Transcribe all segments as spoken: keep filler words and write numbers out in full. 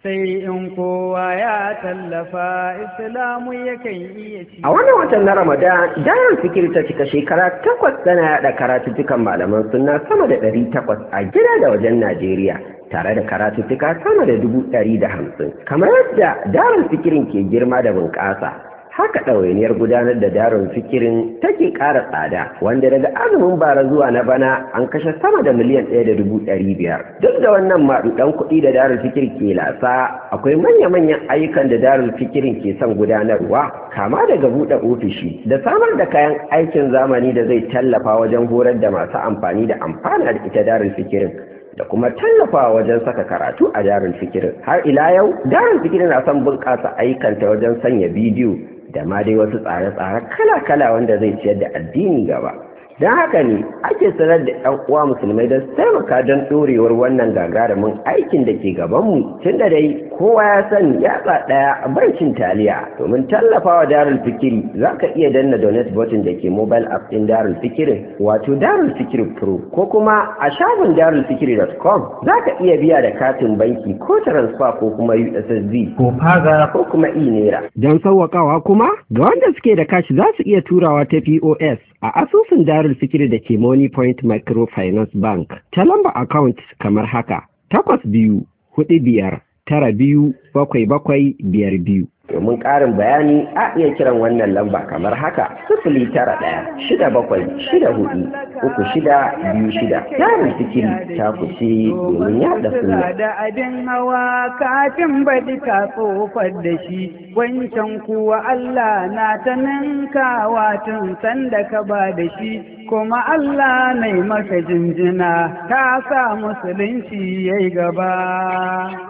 sai in kowa ya tallafa islamu yakan iya ci. A wannan watan na Ramadan, Darul Fikir ta cika shekara takwas tana yada karatuttukan malaman sunna sama da ɗari takwas a gida da wajen Najeriya, tare da karatuttuka sama da dubu ɗari da hamsin. Kamar yadda Darul Fikirin ke girma da bunƙasa, haka ɗawainiyar gudanar da Darul Fikirin take ƙara tsada, wanda daga azumin bara zuwa na bana an kashe sama da miliyan ɗaya da dubu ɗari biyar. Duk da wannan maɗuɗan kuɗi da Darul Fikir ke lasa, akwai manya-manyan ayyukan da Darul Fikirin ke son gudanarwa, kama daga buɗe ofishi da samar da kayan aikin zamani da zai tallafa wajen horar da masu amfani da amfana da ita Darul Fikirin, da kuma tallafawa wajen saka karatu a Darul Fikirin. Har ila yau, Darul Fikirin na son bunƙasa ayyukanta wajen sanya bidiyo da ma dai wasu tsare-tsare kala-kala wanda zai ciyar da addini gaba. Don haka ne ake sanar da ‘yan uwa musulmai don taimaka don ɗorewar wannan gagarumin aikin da ke gabanmu, tun da dai kowa ya sani yatsa ɗaya a barcin taliya. Domin tallafawa Darul Fikiri za ka iya danna donate button da ke mobile app ɗin Darul Fikirin, wato Darul Fikiri Pro, ko kuma a shafin darul fikiri dot com za ka iya biya da katin banki ko transfer ko kuma U S S D ko faga ko kuma e-naira. Don sauwaƙawa kuma ga wanda suke da kashi za su iya turawa ta P O S a asusun Darul Fikiri da ke Money Point Microfinance Bank ta lamba account kamar haka: takwas biyu hudu biyar tara biyu bakwai bakwai biyar biyu. Domin ƙarin bayani a iya kiran wannan lamba kamar haka: sifili tara ɗaya shida bakwai shida hudu uku shida biyu shida. Darul Fikiri ta kuce domin yaɗa sunna. Da abin hawa kafin baɗi ka tsofar da shi, wancan kuwa Allah na ta ninkawa tun sanda ka ba da shi, kuma Allah na maka jinjina ka sa musulunci yayi gaba.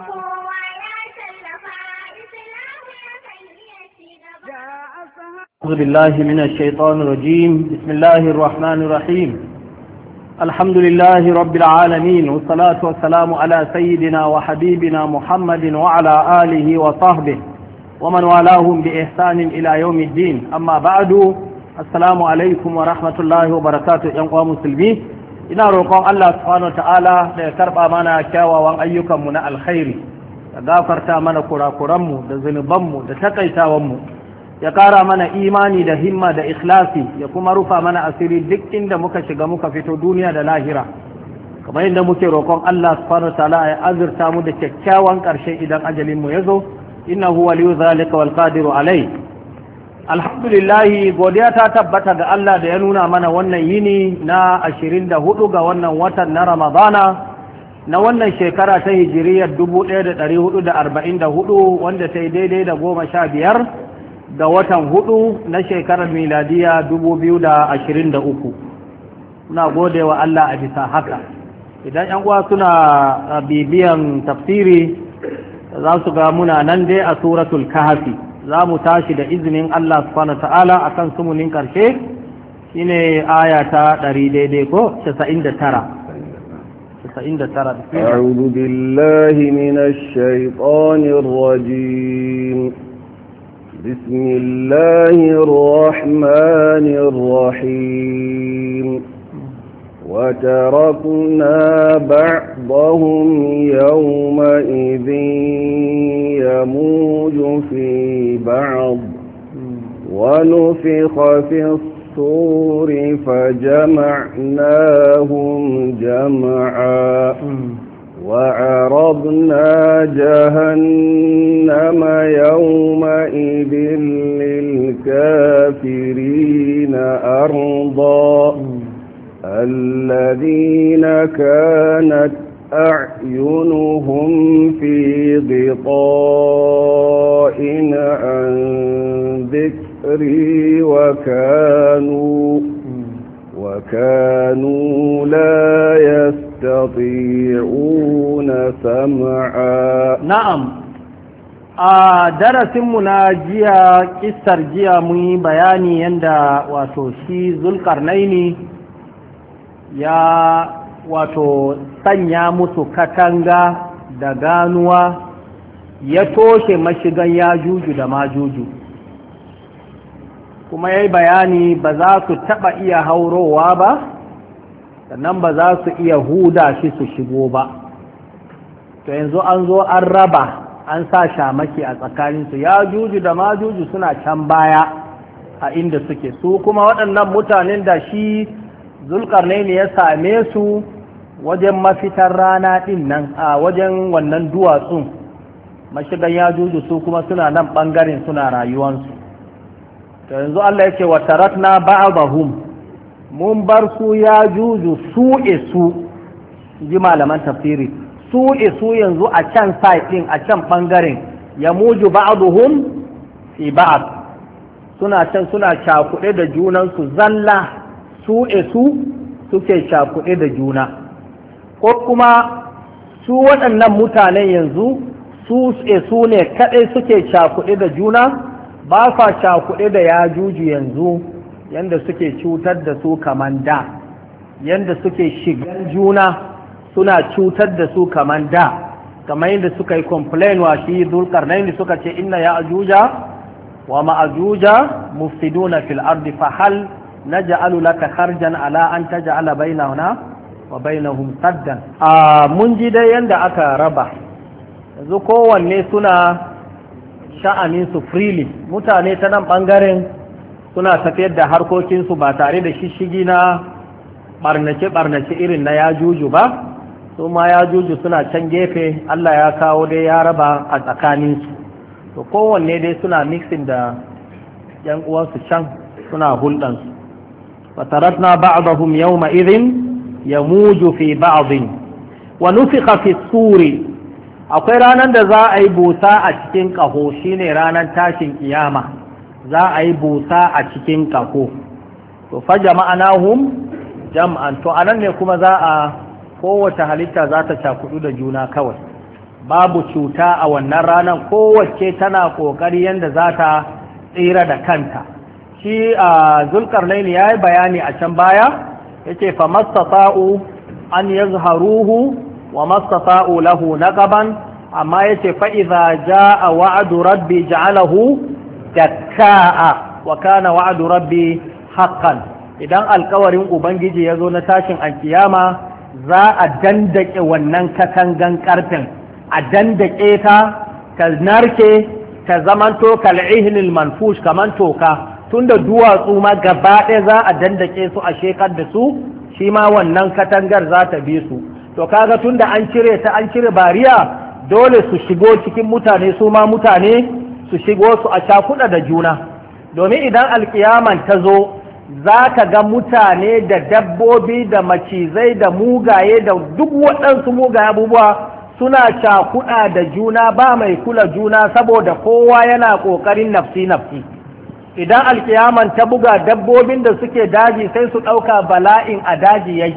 أعوذ بالله من الشيطان الرجيم. بسم الله الرحمن الرحيم. الحمد لله رب العالمين، والصلاة والسلام على سيدنا وحبيبنا محمد وعلى آله وصحبه ومن والاهم بإحسان إلى يوم الدين. أما بعد، السلام عليكم ورحمة الله وبركاته. يا مسلمين، ina roƙon Allah subhanahu wataala da ya karɓa mana kyawawan ayyukanmu na alkhairi, ya gafarta mana kurakuranmu da zunubanmu da takaitawanmu, ya ƙara mana imani da himma da ikhlasi, ya kuma rufa mana asiri duk inda muka shiga muka fito duniya da lahira, kamar yadda muke roƙon Allah subhanahu wataala ya azurta mu da kyakkyawan ƙarshe idan ajalin mu yazo, innahu waliyu zalika wal qadiru alai. Alhamdulillah, godiya ta tabbata ga Allah da ya nuna mana wannan yini na ashirin da hudu ga wannan watan na Ramadana na wannan shekara ta hijiriyar dubu ɗaya da ɗari hudu da arba'in da hudu, wanda ta yi daidai da goma sha biyar ga watan hudu na shekarar miladiya dubu biyu da ashirin da uku. Muna gode wa Allah a bisa haka. Idan ‘yan uwa suna bibiyan tafsiri za su ga muna nan dai a suratul kahfi. Za mu tashi da izinin Allah subhanahu ta'ala a kan sumunin ƙarshe, shine aya ta ɗari daidai ko casa'in da tara. casa'in da tara. أعوذ بالله من الشيطان الرجيم. بسم الله الرحمن الرحيم. وتركنا بعضهم يومئذ يموج في بعض ونفخ في الصور فجمعناهم جمعا وعرضنا جهنم يومئذ للكافرين أرضا الذين كانت أعينهم في غطاء عن ذكري وكانوا وكانوا لا يستطيعون سمعا. نعم. a darasinmu na jiya, kissar jiya mun yi bayani yadda wato shi zulkarnaini ya wato sanya musu katanga da ganuwa, ya toshe mashigan ya juju da majuju, kuma ya yi bayani ba za su taɓa iya haurowa ba, sannan ba za su iya huda shi su shigo ba. To yanzu an zo an raba an sa shamaki a tsakaninsu. Ya juju da ma juju suna can baya a inda suke, su kuma waɗannan mutanen da shi Zulkarnaini ya same su wajen mafitar rana ɗin nan a wajen wannan duwatsun mashigan ya juju, su kuma suna nan ɓangaren suna rayuwansu. to yanzu Allah ya ce wa tarakna ba'dahum, mun bar su ya juju su isu, ji malaman tafsiri, su isu yanzu a can site ɗin a can ɓangaren ya muju ba'duhum fi ba'd, suna can suna cakuɗe da junansu zalla, su isu suke cakuɗe da juna, ko kuma su waɗannan mutanen yanzu su isu ne kaɗai suke cakuɗe da juna, ba sa cakuɗe da ya juju yanzu yanda suke cutar da su kaman da, yanda suke shigan juna suna cutar da su kaman da, kamar yadda suka yi complain wa shi Zulkarnaini suka ce inna ya ajuja wa ma'ajuja mufsiduna fil ardi fa hal naj'alu laka kharjan ala an taj'ala bainana wa bainahum saddan. a mun ji dai yanda aka raba yanzu kowanne suna sha'anin su freely, mutane ta nan bangaren suna tafiyar da harkokinsu ba tare da shishigi na barnace-barnace irin na ya juju ba, su ma ya juju suna can gefe Allah ya kawo dai ya raba a tsakaninsu, to kowanne dai suna mixing da yan uwansu can suna hulɗansu. fataratna ba'dahum yawma idhin yamuju fi ba'dhin wa nufikha fi suri, akwai ranar da za a yi busa a cikin ƙaho, shine ranar tashin kiyama, za a yi busa a cikin ƙaho. to fa jama'anahum jam'an, to anan ne kuma za a kowace halitta za ta cakudu da juna kawai, babu cuta a wannan ranar, kowace tana ƙoƙari yadda za ta tsira da kanta. shi a Zulkarnaini ya yi bayani a can baya, ya ce fa mastata'u an yazharuhu wa mastata'u lahu naqaban, amma ya ce fa idza jaa wa'du rabbi ja'alahu dakka'a wa kana wa'du rabbi haqqan. idan alkawarin ubangiji ya zo na tashin alkiyama za a dandake wannan katangan karfin, a dandake ta ta narke ta zamanto kal'ihnil manfush kaman toka, tunda duwatsu ma gaba ɗaya za a dandake su a shekar da su, shi ma wannan katangar za ta bi su. to kaga tunda an cire ta an cire bariya, dole su shigo cikin mutane, su ma mutane su shigo su a cakuɗa da juna, domin idan alkiyaman ta zo za ka ga mutane da dabbobi da macizai da mugaye da duk waɗansu mugaye abubuwa suna cakuɗa da juna, ba mai kula juna saboda kowa yana ƙoƙarin nafsi-nafsi. idan alkiyaman ta buga, dabbobin da suke daji sai su ɗauka bala'in a daji ya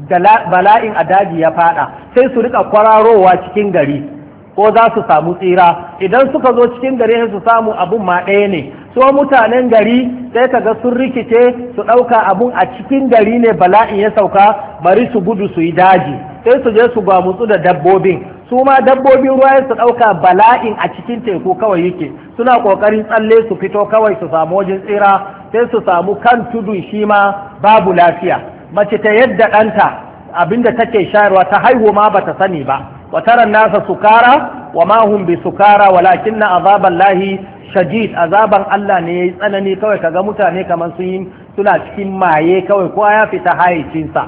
bala'in a daji ya fada, sai su rika kwararowa cikin gari ko za su samu tsira. idan suka zo cikin gari sai su samu abun ma ɗaya ne, so mutanen gari sai kaga sun rikice su ɗauka abun a cikin gari ne bala'in ya sauka, bari su gudu su yi daji, sai su je su gwamutsu da dabbobin, su ma dabbobin ruwa su ɗauka bala'in a cikin teku kawai yake, suna ƙoƙarin tsalle su fito kawai su samu wajen tsira, sai su samu kan tudun shi ma babu lafiya. mace ta yadda ɗanta abinda take shayarwa ta haihu ma bata sani ba, wa taran nasa sukara wa ma hum bi sukara walakinna azaballahi shadid, azaban Allah ne yayi tsanani, kawai kaga mutane kamar sun yi suna cikin maye kawai, kowa ya fita hayicinsa.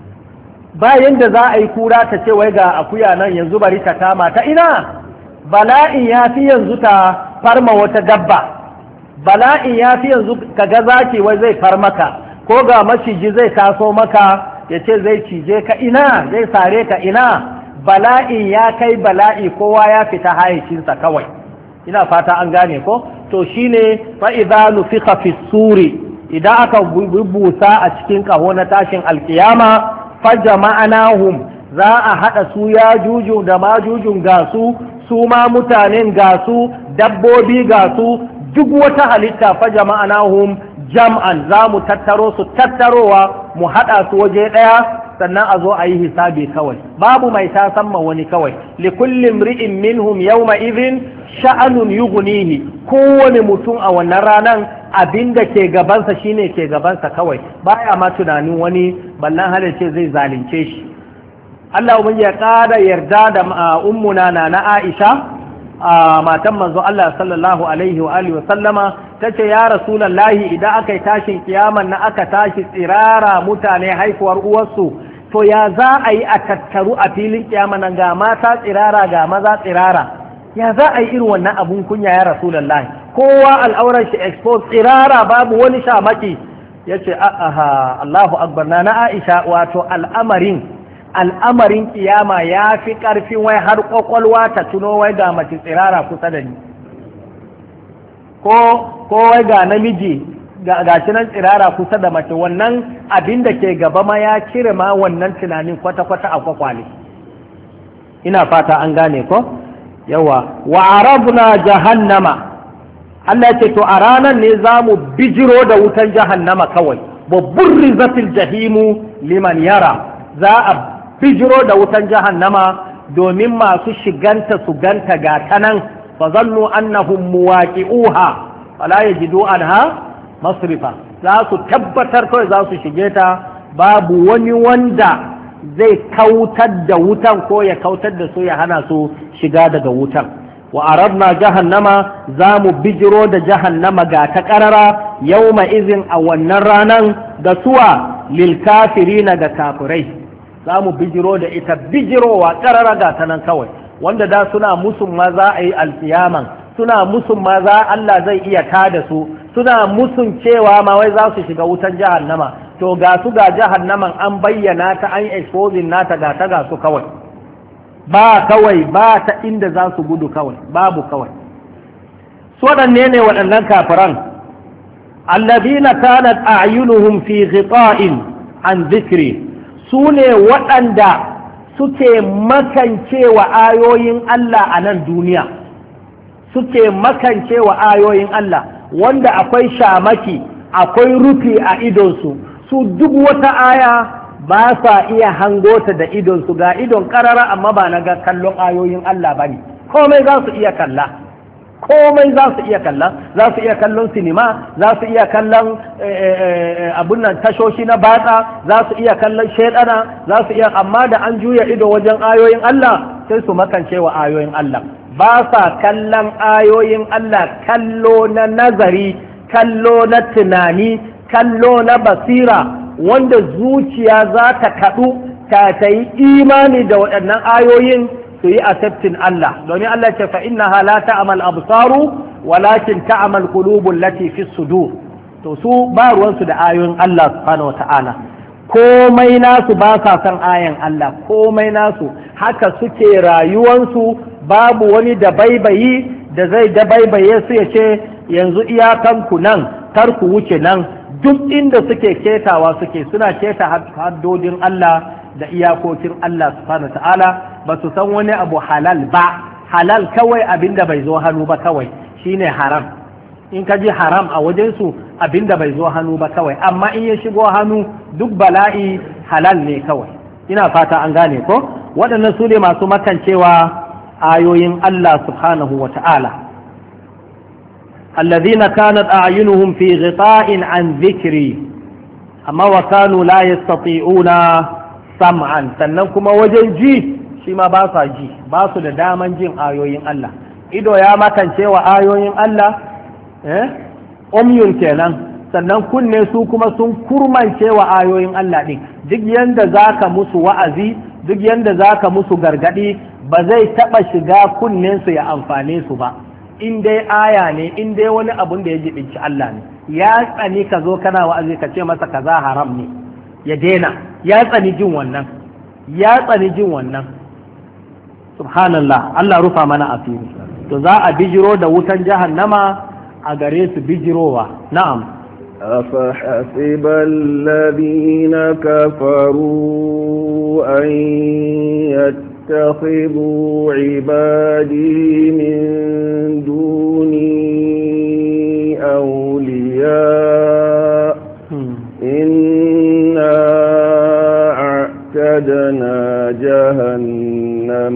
bayan da za a yi kura ta ce wai ga akuya nan yanzu bari ta kama ta, ina bala'in ya fi yanzu ta farma wata dabba, bala'in ya fi yanzu kaga zaki wai zai far maka, ko ga maciji zai taso maka ya ce zai cije ka, ina zai sare ka, ina bala'in ya kai bala'i, kowa ya fita hayicinsa kawai. ina fata an gane ko? to shine fa idza nufikha fi suri, idan aka bubusa a cikin kaho na tashin alkiyama, fa jama'anahum, za a hada su ya juju da majujun ga su, su ma mutanen ga su, dabbobi ga su, duk wata halitta fa jama'anahum jam'an, za mu tattaro su tattarowa mu hada su waje daya, sannan a zo a yi hisabi kawai, babu mai tasamma wani kawai. li kulli mri'in minhum yawma idhin sha'anun yughnihi, kowane mutum a wannan ranan abinda ke gabansa shine ke gabansa kawai, baya ma tunanin wani ballan halice zai zalunce shi. Allah ubangi ya ƙara yarda da ummuna na na Aisha a matan manzo Allah sallallahu alaihi wa alihi wa sallama tace ya rasulullahi idan aka yi tashin kiyaman na aka tashi tsirara mutane haifuwar uwarsu to ya za a yi a tattaru a filin kiyama nan ga mata tsirara ga maza tsirara ya za a yi irin wannan abun kunya ya rasulullahi kowa al'aurar shi expose tsirara babu wani shamaki yace a'a Allahu akbar na na Aisha wato al'amarin al'amarin kiyama ya fi ƙarfin wai har ƙwaƙwalwa ta tuno wai ga mace tsirara kusa da ni ko wai ga namiji ga shi nan tsirara kusa da mace wannan abin da ke gaba ma ya cire ma wannan tunanin kwata-kwata a kwakwale ina fata an gane ko yawa wa arabna jahannama Allah ce to a ranar ne za mu bijiro da wutan jahannama kawai babbar rizatil jahimu liman yara za a bijiro da wutan jahannama domin masu shiganta su ganta ga tanan fa zannu annahum muwaqi'uha fala yajidu anha masrifa za su tabbatar kawai za su shige ta babu wani wanda zai kautar da wutan ko ya kautar da su ya hana su shiga daga wutan wa arabna jahannama za mu bijiro da jahannama ga ta karara yawma izin a wannan ranan ga suwa lil kafirina ga kafirai za mu bijiro da ita bijirowa karara ga ta nan kawai wanda da suna musun ma za a yi alkiyaman suna musun ma za Allah zai iya tada su suna musun cewa ma wai za su shiga wutan jahannama to ga su ga jahannaman an bayyana ta an exposing nata ga ta ga su kawai ba kawai ba ta inda za su gudu kawai babu kawai su waɗanne ne waɗannan kafiran allazina kanat a'yunuhum fi ghita'in an dhikri su ne waɗanda suke makancewa ayoyin Allah a nan duniya suke makancewa ayoyin Allah wanda akwai shamaki akwai rufi a idonsu su duk wata aya ba sa iya hangota da idonsu ga idon karara amma ba na ga kallon ayoyin Allah ba ne komai za su iya kalla komai za su iya kalla za su iya kallon sinima za su iya kallon abun nan tashoshi na batsa za su iya kallon shaidana za su iya amma da an juya ido wajen ayoyin Allah sai su makance wa ayoyin Allah ba sa kallon ayoyin Allah kallo na nazari kallo na tunani kallo na basira wanda zuciya za ta kaɗu ta ta yi imani da waɗannan ayoyin su yi accepting Allah domin Allah ce fa innaha la ta'mal absaru walakin ta'mal qulubul lati fi sudur to su ba ruwansu da ayoyin Allah subhanahu wata'ala komai nasu ba sa san ayan Allah komai nasu haka suke rayuwansu babu wani da baibayi da zai da baibaye su ya ce yanzu iyakanku nan kar ku wuce nan duk inda suke ketawa suke suna keta haddodin Allah da iyakokin Allah subhanahu ta'ala ba su san wani abu halal ba halal kawai abinda bai zo hannu ba kawai shine haram in ka ji haram a wajen su abinda bai zo hannu ba kawai amma in ya shigo hannu duk bala'i halal ne kawai ina fata an gane ko waɗannan su ne masu makancewa ayoyin Allah subhanahu wa ta'ala الذين كانت أعينهم في غطاء عن ذكري أما وكانوا لا يستطيعون سمعا سننكم وجن جي شما باسا جي باسو داما جين آيوين الله إدو يا ما كان شوى آيوين الله eh? أميون kenan sannan kunne su kuma sun kurmance wa ayoyin Allah ɗin duk yanda zaka musu wa'azi duk yanda zaka musu gargadi ba zai taɓa shiga kunnen su ya amfane su ba in dai aya ne in dai wani abun da ya jibinci Allah ne ya tsani ka zo kana wa'azi ka ce masa kaza haram ne ya daina ya tsani jin wannan ya tsani jin wannan subhanallah Allah rufa mana asiri to za a bijiro da wutan jahannama a gare su bijirowa na'am أفحسب الذين كفروا أن يتخذوا عبادي من دوني أولياء إنا أعتدنا جهنم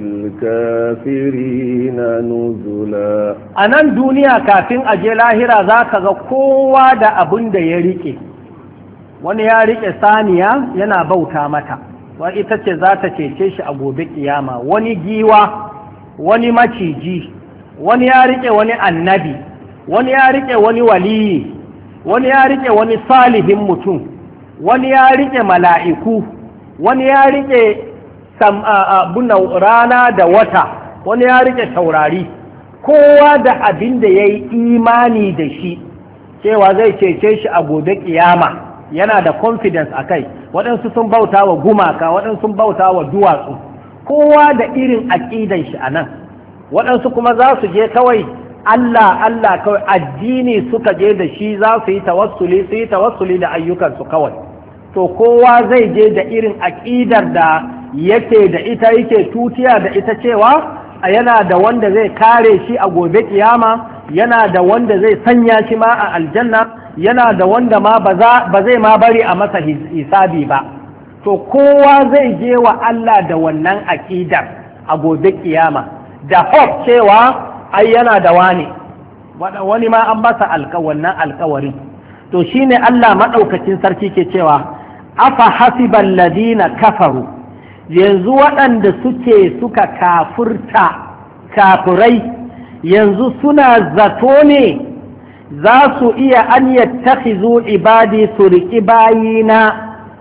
للكافرين نزلا أنا الدنيا كافين أجل آخرة ذاك قوة دا أبن دا يريكي wani ya riƙe saniya yana bauta mata wa ita ce za ta cece shi a gobe kiyama wani giwa wani maciji, wani ya rike wani annabi, wani ya rike wani waliyi, wani ya rike wani salihin mutum, wani ya rike mala'iku, wani ya rike rana da wata, wani ya rike taurari. Kowa da abin da ya yi imani da shi cewa zai cece shi a gobe kiyama yana da confidence a kai. Waɗansu sun bauta wa gumaka, waɗansu sun bauta wa duwatsu, kowa da irin aƙidan shi a nan. Waɗansu kuma za su je kawai Allah Allah kawai addini suka je da shi, za su yi tawassuli su yi tawassuli da ayyukansu kawai. To kowa zai je da irin aƙidar da yake da ita, yake tutiya da ita cewa yana da wanda zai kare shi a gobe kiyama, yana da wanda zai sanya shi ma a aljanna, yana da wanda ma ba zai ma bari a masa hisabi ba. To kowa zai je wa Allah da wannan aƙidar a gobe kiyama da hope cewa ai yana da wani wani ma an masa wannan alkawarin. To shine Allah maɗaukacin sarki ke cewa afa hasiban ladina kafaru, yanzu waɗanda suke suka kafurta kafurai yanzu suna zato ne za su iya an yattakhizu ibadi su riƙi bayina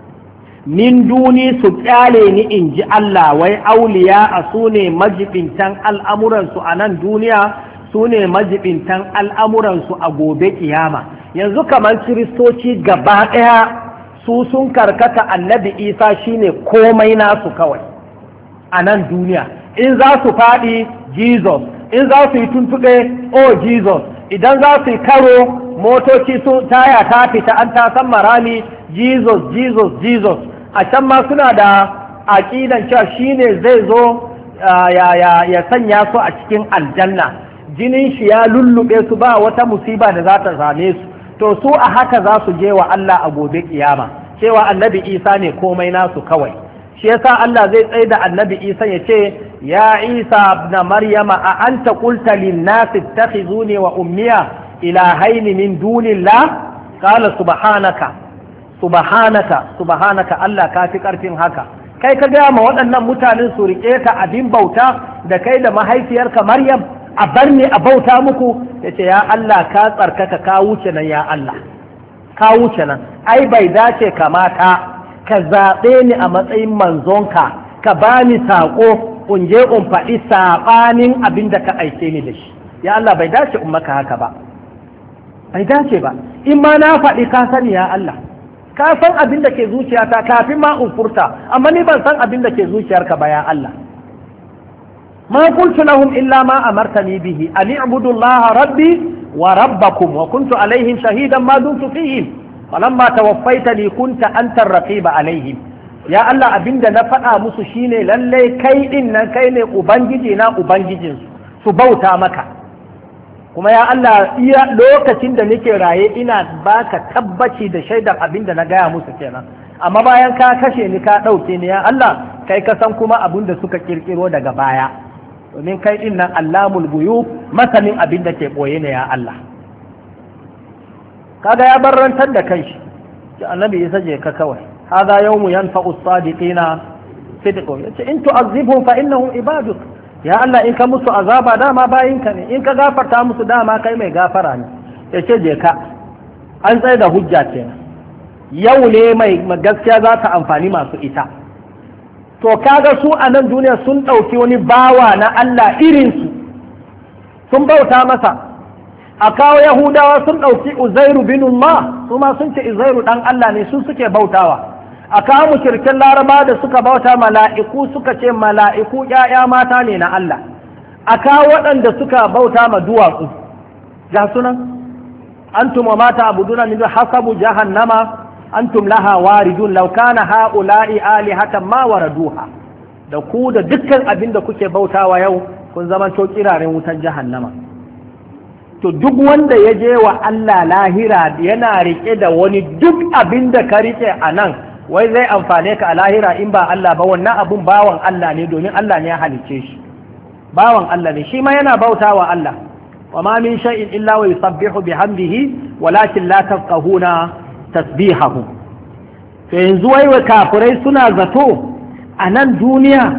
min duni su ƙyale ni in ji Allah, wai auliya a su ne majibintan al'amuransu a nan duniya, su ne majibintan al'amuransu a gobe kiyama. Yanzu kamar kiristoci gaba ɗaya su sun karkata annabi isa shine komai nasu kawai a nan duniya. In za su faɗi jesus, in za su yi tuntuɓe oh jesus, idan za su yi karo motoci sun taya ta fita an ta san marami jesus jesus jesus. A can ma suna da aƙidan cewa shine zai zo ya sanya su a cikin aljanna, jinin shi ya lullube su ba wata musiba da za ta same su. To su a haka za su je wa Allah a gobe kiyama cewa annabi isa ne komai nasu kawai. Shi yasa Allah zai tsaye da annabi isa ya ce ya isa na maryama a anta qulta lin nasi ittakhizuni wa ummiya ilahaini min dunillah qala subhanaka subhanaka subhanaka Allah ka fi karfin haka. Kai ka gaya ma waɗannan mutanen su rike ka abin bauta da kai da mahaifiyarka Maryam, a bar ni a bauta muku. Yace ya Allah ka tsarkaka, ka wuce nan ya Allah, ka wuce nan. Ai bai dace kamata ka zaɓe ni a matsayin manzonka ka bani saƙo in je in faɗi saɓanin abin da ka aike ni da shi. Ya Allah bai dace in maka haka ba, bai dace ba. In ma na faɗi ka sani ya Allah, ka san abin da ke zuciyata kafin ma in furta, amma ni ban san abin da ke zuciyarka ba ya Allah. ma qultu lahum illa ma amartani bihi an i'budu Allah rabbi wa rabbakum wa kuntu alaihim shahidan ma dumtu fihim falamma tawaffaytani kunta anta ar-raqiba alaihim. Ya Allah, abinda na faɗa musu shine lalle kai din nan kai ne ubangiji na ubangijinsu, su bauta maka. Kuma ya Allah, iya lokacin da nake raye ina baka tabbaci da shaidar abinda na gaya musu kenan, amma bayan ka kashe ni ka ɗauke ni ya Allah, kai ka san kuma abin da suka kirkiro daga baya, domin kai din nan allamul ghuyub, masanin abin da ke ɓoye ne ya Allah. Kaga ya barrantar da kanshi, annabi Isa je ka kawai, hada yawmu yanfa'u as-sadiqina sidqu, yace in tu'azzibhum fa innahum ibaduk. Ya Allah, in ka musu azaba dama bayinka ne, in ka gafarta musu dama kai mai gafara ne. Yace je ka, an tsaye da hujja kenan. Yau ne mai gaskiya za ta amfani masu ita. To kaga su a nan duniya sun ɗauki wani bawa na Allah irinsu, sun bauta masa. A kawo Yahudawa sun ɗauki Uzairu binullah, su ma sun ce Uzairu ɗan Allah ne, su suke bautawa. A kawo mushrikan Laraba da suka bauta mala'iku, suka ce mala'iku ‘ya'ya mata ne na Allah. A kawo waɗanda suka bauta ma duwatsu, ga sunan, antum wa mata abuduna min hasabu jahannama antum laha waridun law kana haula'i alihatan ma waraduha. Da ku da dukkan abin da kuke bautawa yau kun zama to kiraren wutan jahannama. To duk wanda ya je wa Allah lahira yana rike da wani, duk abin da ka rike a nan wai zai amfane ka a lahira in ba Allah ba, wannan abun bawan Allah ne, domin Allah ne ya halicce shi, bawan Allah ne, shi ma yana bautawa Allah. Wa ma min shay'in illa wa yusabbihu bihamdihi walakin la tafqahuna tasbihahu. To yanzu wai wa kafirai suna zato a nan duniya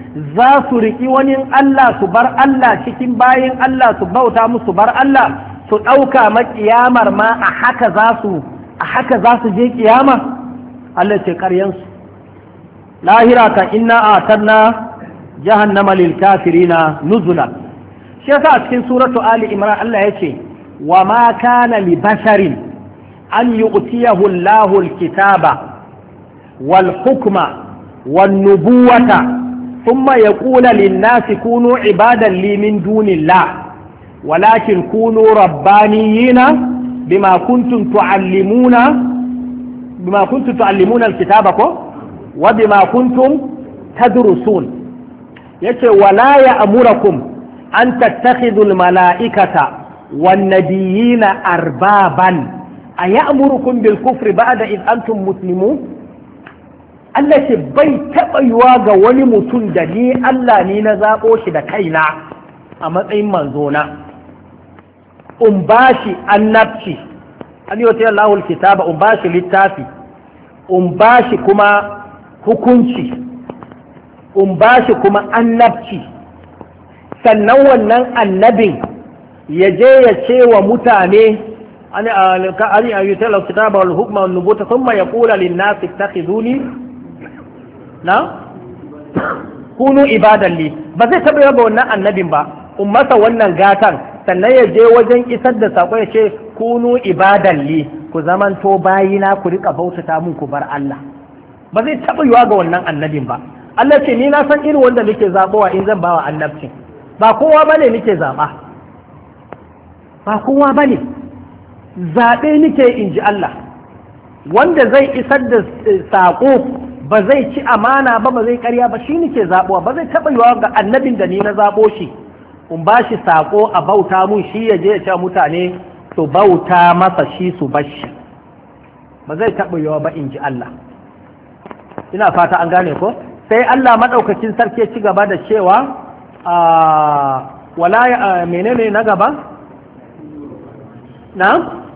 za su riƙi wani Allah su bar Allah cikin bayin Allah su bauta musu bar Allah su ɗauka maƙiyamar ma a haka za su a haka za su je ƙiyama Allah ce ƙaryansu lahira kan inna atanna jahannama lil kafirina nuzula shi yasa a cikin suratu ali imran Allah yace wa ma kana li basharin an yu'tiyahu Allahu al-kitaba wal hukma wan nubuwata thumma yaqulu lin-nasi kunu ibadan li min dunillah walakin kunu rabbaniyina bima kuntum tuallimuna bima kuntum tuallimuna al-kitaba ko wa bima kuntum tadrusun yace wala ya'murakum an tattakhidhu al-mala'ikata wan-nabiyina arbaban aya'murukum bil kufri ba'da id antum muslimun Allah ce bai taɓa yiwa ga wani mutum da ni Allah ne na zaɓo shi da kaina a matsayin manzona in ba shi annabci an yi wata Allahu alkitaba in ba shi littafi in ba shi kuma hukunci in ba shi kuma annabci sannan wannan annabin ya je ya ce wa mutane an yi ta alkitaba wal hukma wal nubuta thumma yaqulu lin nasi ittakhiduni na kunu ibadan li ba zai taɓa yaba wannan annabin ba in masa wannan gatan sannan ya je wajen isar da sako ya ce kunu ibadan li ku zamanto bayina ku rika bautata mun ku bar Allah ba zai taɓa yiwa ga wannan annabin ba Allah ce ni na san irin wanda nake zabowa in zan bawa annabcin ba kowa bane nake zaba ba kowa bane zaɓe nake in ji Allah wanda zai isar da sako ba zai ci amana ba ba zai karya ba shi nake zaɓuwa ba zai taɓa yiwa ga annabin da ni na zaɓo shi in ba shi saƙo a bauta mun shi ya je ya ce mutane su bauta masa shi su bashi ba zai taɓa yiwa ba in ji Allah ina fata an gane ko sai Allah maɗaukacin sarki ci gaba da cewa a wala menene na gaba na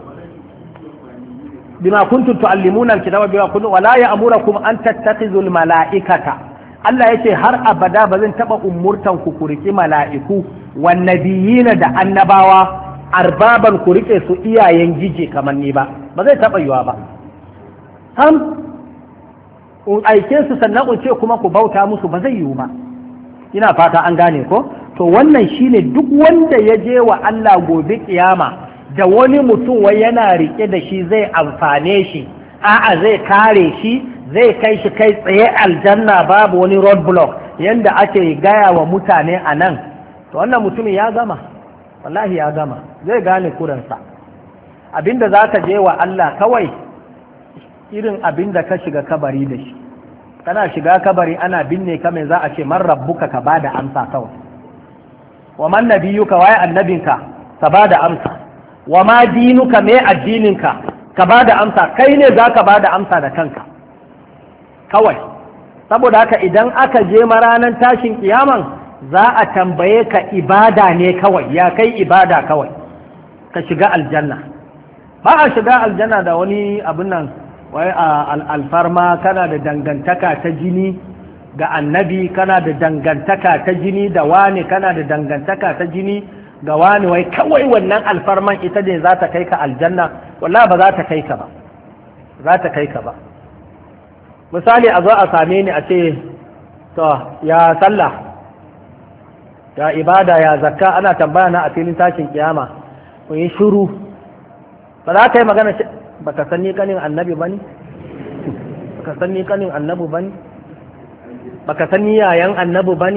bima kuntum tuallimuna alkitaba bima kuntum wala ya'murukum an tattakhidhu almalaikata Allah yace har abada ba zan taba umurtan ku ku riki mala'iku wan nabiyina da annabawa arbaban ku rike su iyayen gije kamar ni ba ba zai taba yiwa ba ham un aike su sannan un ce kuma ku bauta musu ba zai yiwu ba ina fata an gane ko to wannan shine duk wanda ya je wa Allah gobe kiyama da wani mutum wai yana rike da shi zai amfane shi a'a zai kare shi zai kai shi kai tsaye aljanna babu wani road block yanda ake gaya wa mutane a nan to wannan mutumin ya gama wallahi ya gama zai gane kuransa abinda za ka je wa Allah kawai irin abinda ka shiga kabari da shi kana shiga kabari ana binne ka mai za a ce man rabbuka ka bada amsa kawai wa man nabiyuka waye annabinka ka bada amsa wa ma dinuka me addininka ka ba da amsa kai ne za ka ba da amsa da kanka kawai saboda haka idan aka je ranar tashin kiyaman za a tambaye ka ibada ne kawai ya kai ibada kawai ka shiga aljanna ba a shiga aljanna da wani abin nan wai alfarma kana da dangantaka ta jini ga annabi kana da dangantaka ta jini da wani kana da dangantaka ta jini ga wani wai kawai wannan alfarman ita ne za ta kai ka aljanna wallahi ba za ta kai ka ba za ta kai ka ba misali a zo a same ni a ce to ya sallah ya ibada ya zakka ana tambaya na a filin tashin kiyama kun yi shuru ba za ka yi magana baka san ni kanin annabi bane baka san ni kanin annabi bane baka san ni yayan annabi bane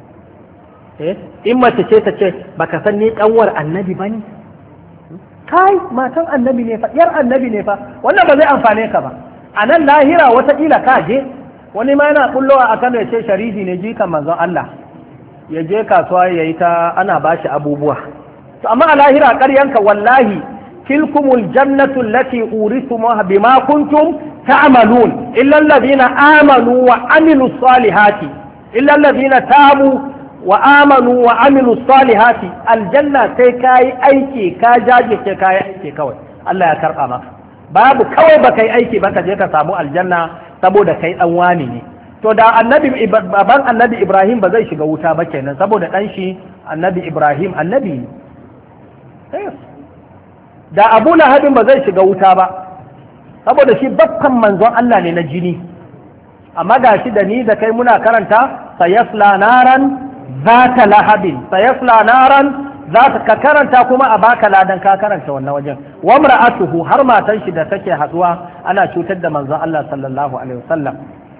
in mace ce ta ce baka san ni kanwar annabi ba ne kai matan annabi ne fa yar annabi ne fa wannan ba zai amfane ka ba a nan lahira wataƙila ka je wani ma yana kullowa a kano ya ce sharifi ne jikan manzon Allah ya je kasuwa ya yi ta ana bashi abubuwa to amma a lahira ƙaryanka wallahi tilkumul jannatu allati uritumuha bima kuntum ta'malun illa alladhina amanu wa amilus salihati illa alladhina tabu wa amanu wa amilu salihati aljanna sai kayi aiki ka jajirce kayi aiki kawai Allah ya karba maka babu kawai baka yi aiki ba ka je ka samu aljanna saboda kai dan wani ne to da annabi baban annabi Ibrahim ba zai shiga wuta ba kenan saboda dan shi annabi Ibrahim annabi da Abu Lahabin ba zai shiga wuta ba saboda shi bakkan manzon Allah ne na jini amma ga shi da ni da kai muna karanta sayasla naran zata lahabin sayasla naran zata ka karanta kuma a baka ladan ka karanta wannan wajen wa mar'atuhu har matan shi da take haduwa ana cutar da manzon Allah sallallahu alaihi wasallam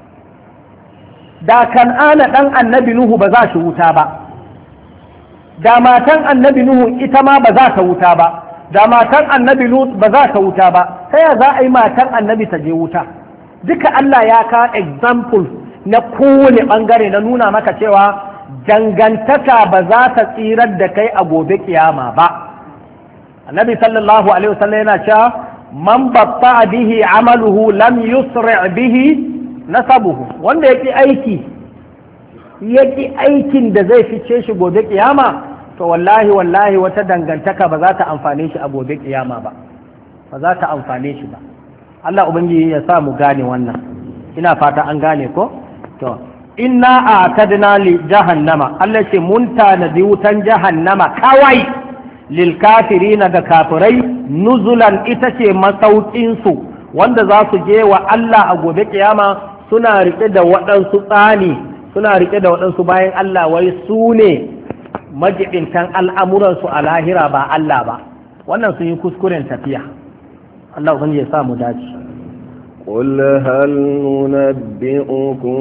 da kan'ana dan annabi nuhu ba za shi wuta ba da matan annabi nuhu ita ma ba za ta wuta ba da matan annabi lut ba za ta wuta ba sai ya za a yi matan annabi ta je wuta duka Allah ya ka example na kowane bangare na nuna maka cewa dangantaka ba za ta tsirar da kai a gobe kiyama ba annabi sallallahu alaihi wasallam yana cewa man batta bihi amaluhu lam yusri bihi nasabuhu wanda yake aiki yake aikin da zai fice shi gobe kiyama to wallahi wallahi wata dangantaka ba za ta amfane shi a gobe kiyama ba ba za ta amfane shi ba Allah ubangiji ya sa mu gane wannan ina fata an gane ko to inna a'tadna li jahannama Allah ce mun tanadi wutan jahannama kawai lil kafirina ga kafirai nuzulan ita ce masaukin su wanda za su je wa Allah a gobe kiyama suna rike da waɗansu tsani suna rike da waɗansu bayan Allah wai su ne majibintan al'amuransu a lahira ba Allah ba wannan sun yi kuskuren tafiya Allah ubangiji ya sa mu dace قل هل ننبئكم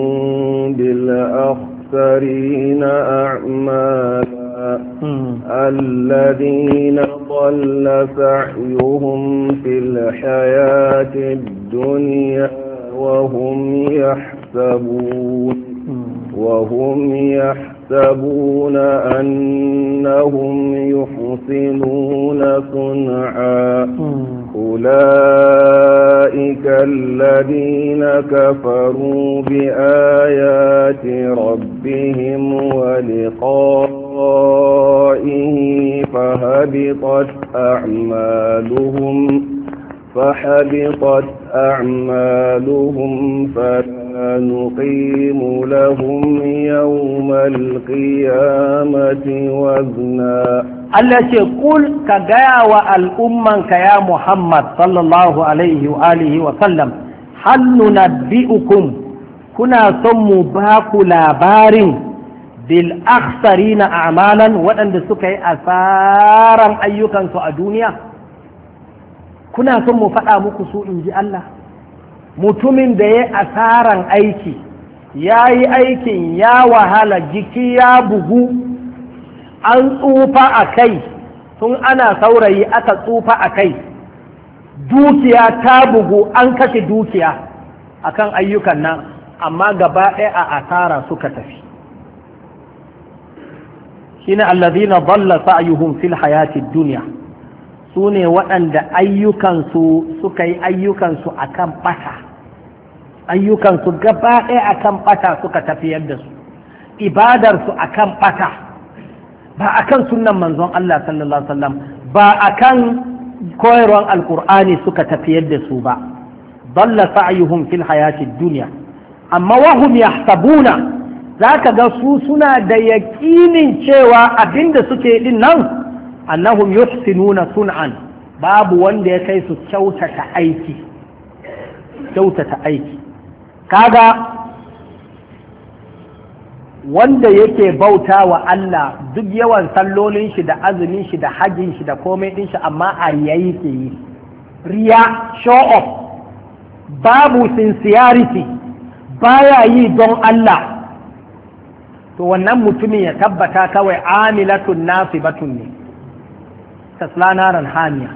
بالأخسرين أعمالا الذين ضل سعيهم في الحياة الدنيا وهم يحسبون وهم يحسبون أنهم يحسنون صنعا أولئك الذين كفروا بآيات ربهم ولقائه فهبطت أعمالهم فحبطت أعمالهم فلا نقيم لهم يوم القيامة وزنا Allah ce kul ka gaya wa al'ummanka ya Muhammad sallallahu alaihi wa alihi wa sallam hal nunabbi'ukum kuna son mu ba ku labarin bil akhsarina a'malan waɗanda suka yi asaran ayyukansu a duniya kuna son mu faɗa muku su in ji Allah mutumin da ya asaran aiki ya yi aikin ya wahala jiki ya bugu an tsufa a kai tun ana saurayi aka tsufa a kai dukiya ta bugu an kashe dukiya akan ayyukan nan amma gaba ɗaya a asara suka tafi shine allazina dalla sa'yuhum fil hayati dunya su ne waɗanda ayyukansu suka yi ayyukansu akan ɓata ayyukansu gaba ɗaya akan ɓata suka tafiyar da su ibadarsu akan ɓata ba akan sunnan manzon Allah sallallahu alaihi wasallam ba akan koyarwar alkur'ani suka tafiyar da su ba dalla sa'yuhum fil hayati dunya amma wahum yahsabuna zaka ga su suna da yaƙinin cewa abinda suke din nan annahum yuhsinuna sun'an babu wanda ya kai su kyautata aiki kyautata aiki kaga wanda yake bauta wa Allah duk yawan sallolin shi da azumin shi da hajjin shi da komai din shi amma a riya yake yi riya show off babu sincerity baya yi don Allah to wannan mutumin ya tabbata kawai amilatun nasibatun ne tasla naran hamiya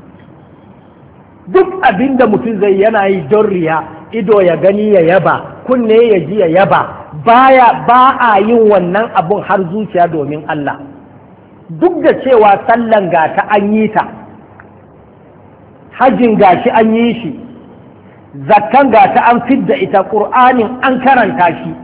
duk abinda mutum zai yana yi don riya ido ya gani ya yaba kunne ya ji ya yaba baya ba a yin wannan abun har zuciya domin Allah duk da cewa sallan gata an yi ta hajjin gashi an yi shi zakkan gata an fidda ita ƙur'anin an karanta shi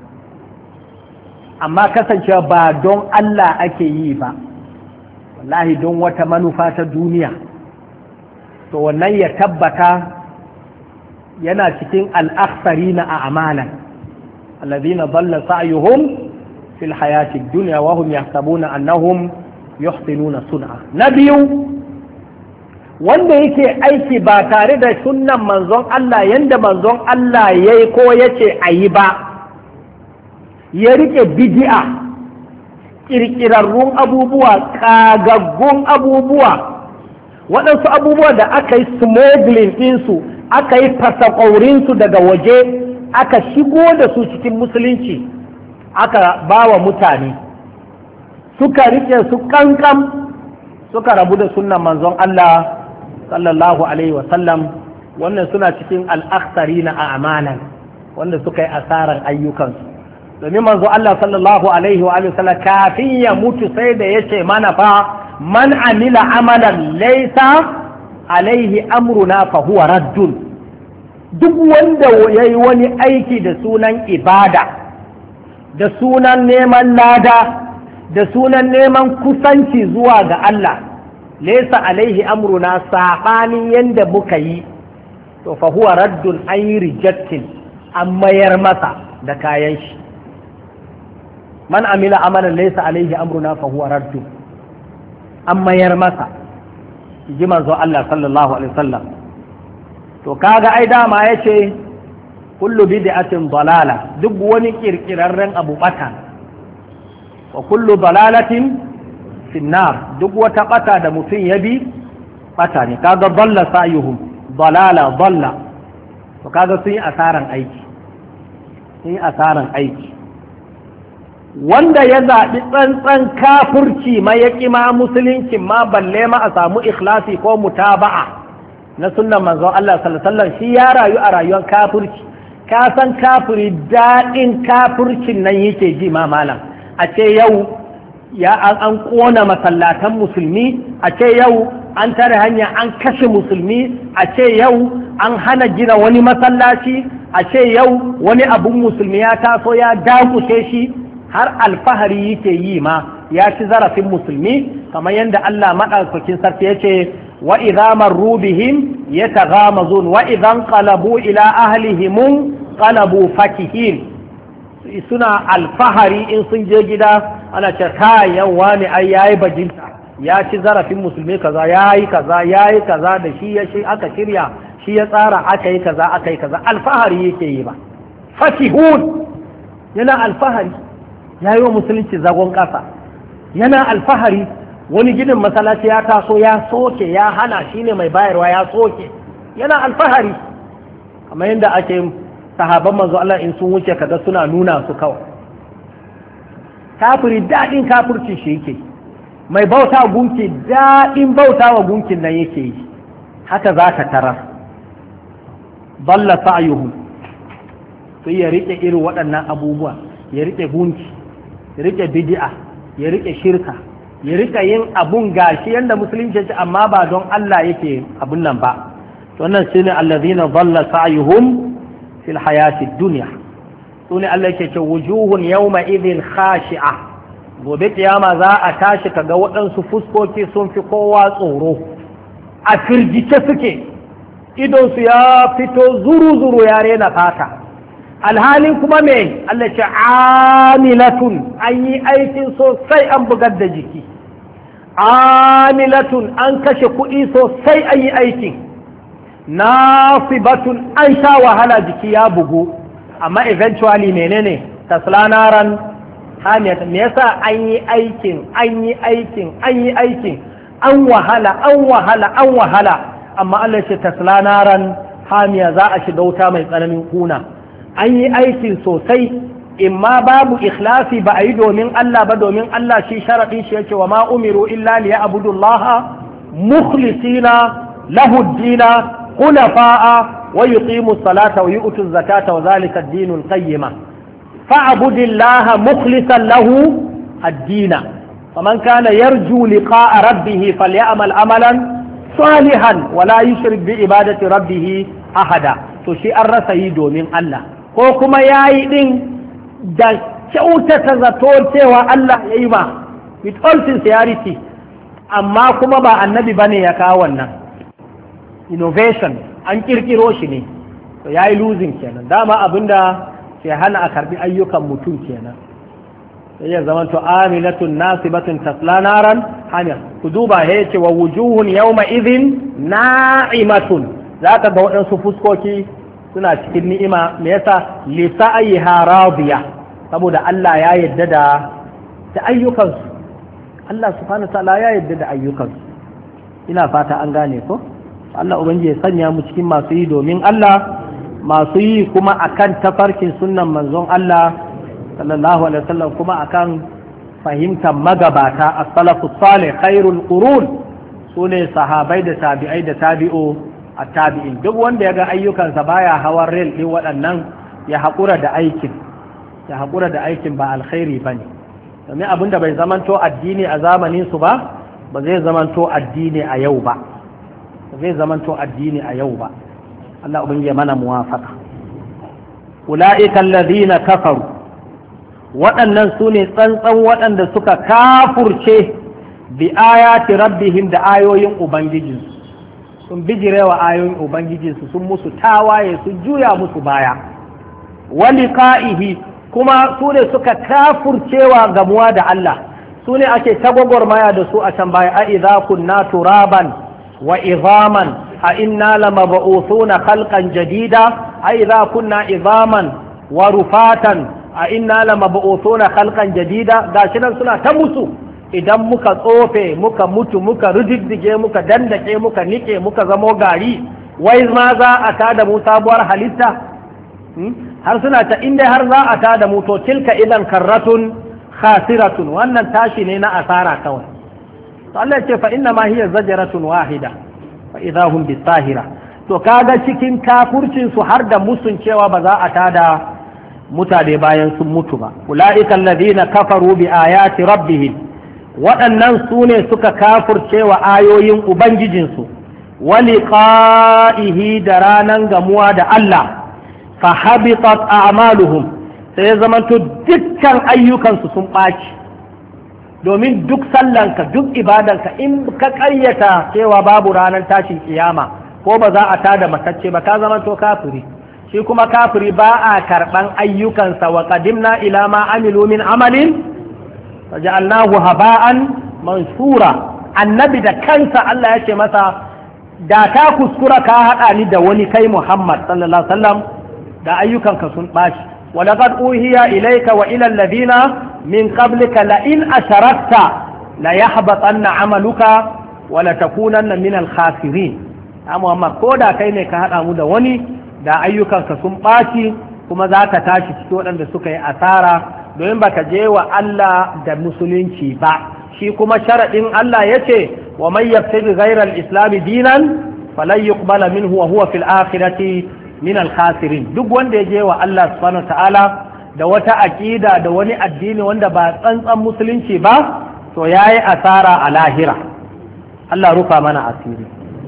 amma kasancewa ba don Allah ake yi ba wallahi don wata manufa ta duniya to wannan ya tabbata yana cikin al'aksari na a amalan alladhina dhalla sa'yuhum fil hayati dunya wa hum yahsabuna annahum yuhsinuna sun'a. Na biyu, wanda yake aiki ba tare da sunnan manzon Allah yanda manzon Allah yayi ko yace ayi ba, ya rike bid'a, kirkirarrun abubuwa, kagaggun abubuwa, waɗansu abubuwa da aka yi smuggling ɗinsu, aka yi fasakaurinsu daga waje, aka shigo da su cikin musulunci, aka ba wa mutane, suka rike su kankan, suka rabu da sunnan manzon Allah sallallahu alaihi wasallam. Wannan suna cikin al'aksari na amalan, wanda suka yi asarar ayyukansu. Domin manzo Allah sallallahu alaihi wa sallam kafin ya mutu sai da ya ce mana fa man amila amalan laisa alaihi amruna fa huwa raddun. Duk wanda ya yi wani aiki da sunan ibada, da sunan neman lada, da sunan neman kusanci zuwa ga Allah, laisa alaihi amruna saɓanin yadda muka yi, to fa huwa raddun, an yi rejectin, an mayar masa da kayan shi. Man amila amalan laysa alaihi amruna fa huwa raddu, an mayar masa, ji manzo Allah sallallahu alaihi wasallam. To kaga ai dama yace kullu bid'atin dalala, duk wani kirkirarren abu bata, wa kullu dalalatin finnar, duk wata bata da mutum ya bi bata ne. Kaga dalla sayuhum, dalala dalla, to kaga sun yi asaran aiki, sun yi asaran aiki. Wanda ya zaɓi tsantsan kafurci ma ya ma musulunci ma balle ma a samu ikhlasi ko mutaba'a na sunnan manzon Allah sallallahu alaihi wasallam, shi ya rayu a rayuwar kafurci. Ka san kafuri daɗin kafurcin nan yake ji ma malam, a ce yau ya an ƙona masallatan musulmi, a ce yau an tare hanya an kashe musulmi, a ce yau an hana gina wani masallaci, a ce yau wani abun musulmi ya taso ya dakushe shi, har alfahari yake yi ma ya ci zarafin musulmi, kamar yadda Allah maɗaukakin sarki ya ce wa idza marru bihim yataghamazun wa idza qalabu ila ahlihim qalabu fakihin. Suna alfahari in sun je gida ana ce kayan wani ai yayi bajinta, ya ci zarafin musulmi kaza, yayi kaza yayi kaza da shi ya shi aka shirya, shi ya tsara aka yi kaza aka yi kaza, alfahari yake yi ba. Fakihun yana alfahari, ya yi wa musulunci zagon ƙasa, yana alfahari. Wani ginin masallaci ya taso ya soke, ya hana, shi ne mai bayarwa ya soke, yana alfahari. kamar yadda ake sahaban manzo Allah in sun wuce kaga suna nuna su kawai. Kafiri daɗin kafirci shi yake, mai bauta gunki daɗin bauta wa gunkin nan yake yi, haka za ka tara. Balla sa'yuhum, sai ya riƙe irin waɗannan abubuwa, ya riƙe gunki, ya riƙe bid'a, ya riƙe shirka, ya riƙe yin abun gashi yadda musulunci ce amma ba don Allah yake abun nan ba. Wannan shine allazina dalla sa'yuhum fil hayati dunya. Sune Allah yake ce wujuhun yawma idhin khashi'a. Gobe kiyama za a tashi kaga waɗansu fuskoki sun fi kowa tsoro, a firgice suke, idonsu ya fito zuru-zuru ya rena fata. Alhalin kuma me Allah ce amilatun, an yi aikin sosai, an bugar da jiki. Amilatun, an kashe kuɗi sosai, an yi aikin. Nasibatun, an sha wahala, jiki ya bugu, amma eventually menene tasla naran hamiyat. Me yasa an yi aikin an yi aikin an yi aikin an wahala an wahala an wahala, amma Allah ce tasla naran hamiya, za a shiga wuta mai tsananin kuna. An yi aikin sosai, imma babu ikhlasi, ba a yi domin Allah ba, domin Allah shi sharaɗin shi yake wa ma umiru illa liya abudullaha mukhlisina lahu dina hunafa'a wa yuqimu salata wa yu'tu zakata wa zalika ad-dinul qayyima fa'budillaha mukhlisan lahu ad-dina faman kana yarju liqa'a rabbih falyamal amalan salihan wa la yushrik bi ibadati rabbih ahada. To shi an rasa yi domin Allah, ko kuma yayi din da kyautata zato cewa Allah yayi ba with all sincerity, amma kuma ba annabi bane ya kawo wannan innovation, an kirkiro shi ne, to yayi losing kenan. Dama abinda sai hana a karbi ayyukan mutum kenan sai ya zama to amilatun nasibatun tasla naran hanya ku duba ya ce wa wujuhun yawma idhin na'imatun zaka ga waɗansu fuskoki suna cikin ni'ima me yasa li sa'iha radiya saboda Allah ya yadda da da ayyukansu Allah subhanahu ta'ala ya yadda da ayyukansu ina fata an gane ko Allah ubangiji ya sanya mu cikin masu yi domin Allah masu yi kuma akan tafarkin sunnan manzon Allah sallallahu alaihi wasallam kuma akan fahimtar magabata as-salafus salih khairul qurun sune sahabai da tabi'ai da tabi'u at-tabi'in duk wanda ya ga ayyukansa baya hawan rail din waɗannan ya haƙura da aikin ya haƙura da aikin ba alkhairi bane domin abinda bai zamanto addini a zamanin su ba ba zai zamanto addini a yau ba ba zai zamanto addini a yau ba Allah ubangiji mana muwafaqa ulaika alladhina kafaru waɗannan su ne tsantsan waɗanda suka kafurce bi ayati rabbihim da ayoyin ubangijinsu sun bijirewa ayoyin ubangijinsu sun musu tawaye sun juya musu baya wa liqa'ihi kuma su ne suka kafurcewa gamuwa da Allah su ne ake tagwagwarmaya da su a can baya a idza kunna turaban wa idhaman a inna lamab'uthuna khalqan jadida a idza kunna idhaman wa rufatan a inna lamab'uthuna khalqan jadida gashi nan suna ta musu idan muka tsofe muka mutu muka rididdige muka dandake muka nike muka zamo gari wai ma za a tada mu sabuwar halitta har suna ta inda har za a tada mu to tilka idan karratun khasiratun wannan tashi ne na asara kawai to Allah ya ce fa inna ma hiya zajratun wahida fa idahum bisahira to kaga cikin kafurcin su har da musun cewa ba za a tada mutane bayan sun mutu ba ulaika alladhina kafaru bi ayati rabbihim waɗannan su ne suka kafurce wa ayoyin ubangijinsu wa liqa'ihi da ranan gamuwa da Allah fa habitat a'maluhum sai ya zamanto dukkan ayyukansu sun ɓaci domin duk sallanka duk ibadanka in ka ƙaryata cewa babu ranar tashin kiyama ko ba za a tada matacce ba ka zamanto kafiri shi kuma kafiri ba a karɓan ayyukansa wa qadimna ila ma amilu min amalin faja'alnahu haba'an mansura annabi da kansa Allah ya ce masa da ka kuskura ka haɗa ni da wani kai Muhammad sallallahu alaihi wasallam da ayyukanka sun ɓaci wa laqad uhiya ilayka wa ila alladhina min qablika la in asharakta la yahbatanna amaluka wa la takunanna min al-khasirin amma ko da kai ne ka haɗa mu da wani da ayyukanka sun ɓaci kuma za ka tashi cikin waɗanda suka yi asara domin baka je wa Allah da musulunci ba shi kuma sharaɗin Allah ya ce wa man yabtaji ghayra al-islam dinan falan yuqbala minhu wa huwa fil akhirati min al-khasirin duk wanda ya je wa Allah subhanahu wa ta'ala da wata aqida da wani addini wanda ba tsantsan musulunci ba to yayi asara a lahira Allah rufa mana asiri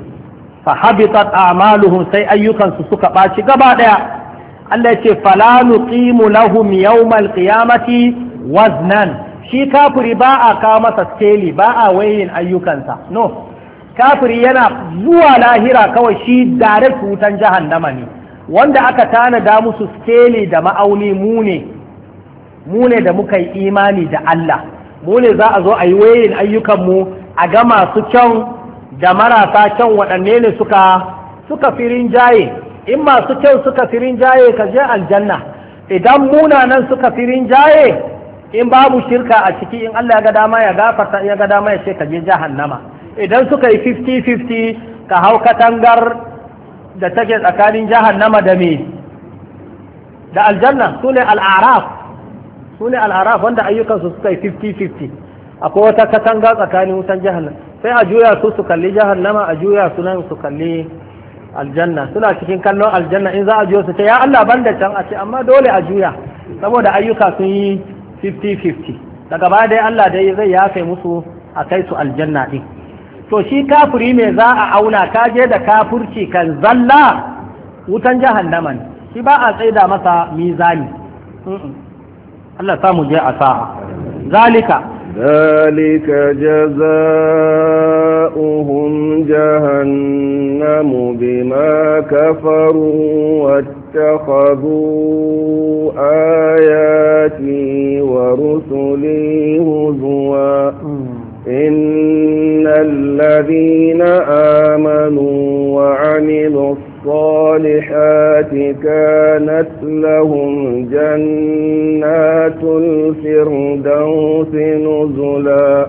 fa habitat a'maluhum sai ayyukansu suka ɓaci gaba ɗaya Allah ya ce fala nuqimu lahum yawmal qiyamati waznan shi kafiri ba a kawo masa skeli ba a wayin ayyukansa no kafiri yana zuwa lahira kawai shi direct wutan jahannama ne wanda aka tanada musu skeli da ma'auni mu ne mu ne da muka yi imani da Allah mu ne za a zo a yi wayin ayyukanmu a ga masu kyau da marasa kyau waɗanne ne suka suka firin jaye in masu kyau suka firin jaye ka je aljanna idan munanan suka firin jaye in babu shirka a ciki in Allah ya ga dama ya gafarta ya ga dama ya ce ka je jahannama idan suka yi fifty fifty ka hau katangar da take tsakanin jahannama da me da aljanna sune al'araf sune al'araf wanda ayyukansu suka yi fifty fifty akwai wata katanga tsakanin wutan jahannama sai a juya su su kalli jahannama a juya su nan su kalli aljanna suna cikin kallon aljanna in za a juya su ce ya Allah ban da can a ce amma dole a juya saboda ayyuka sun yi fifty fifty daga baya dai Allah dai zai yafe musu a kai su aljanna din to shi kafiri ne za a auna ka je da kafurci kan zalla wutan jahannama ne shi ba a tsaida masa mizani Allah samu je a sa'a zalika ذلك جزاؤهم جهنم بما كفروا اتخذوا آياتي ورسلي هزوا إن الذين آمنوا وعملوا الصالحات كانت لهم جنات الفردوس نزلا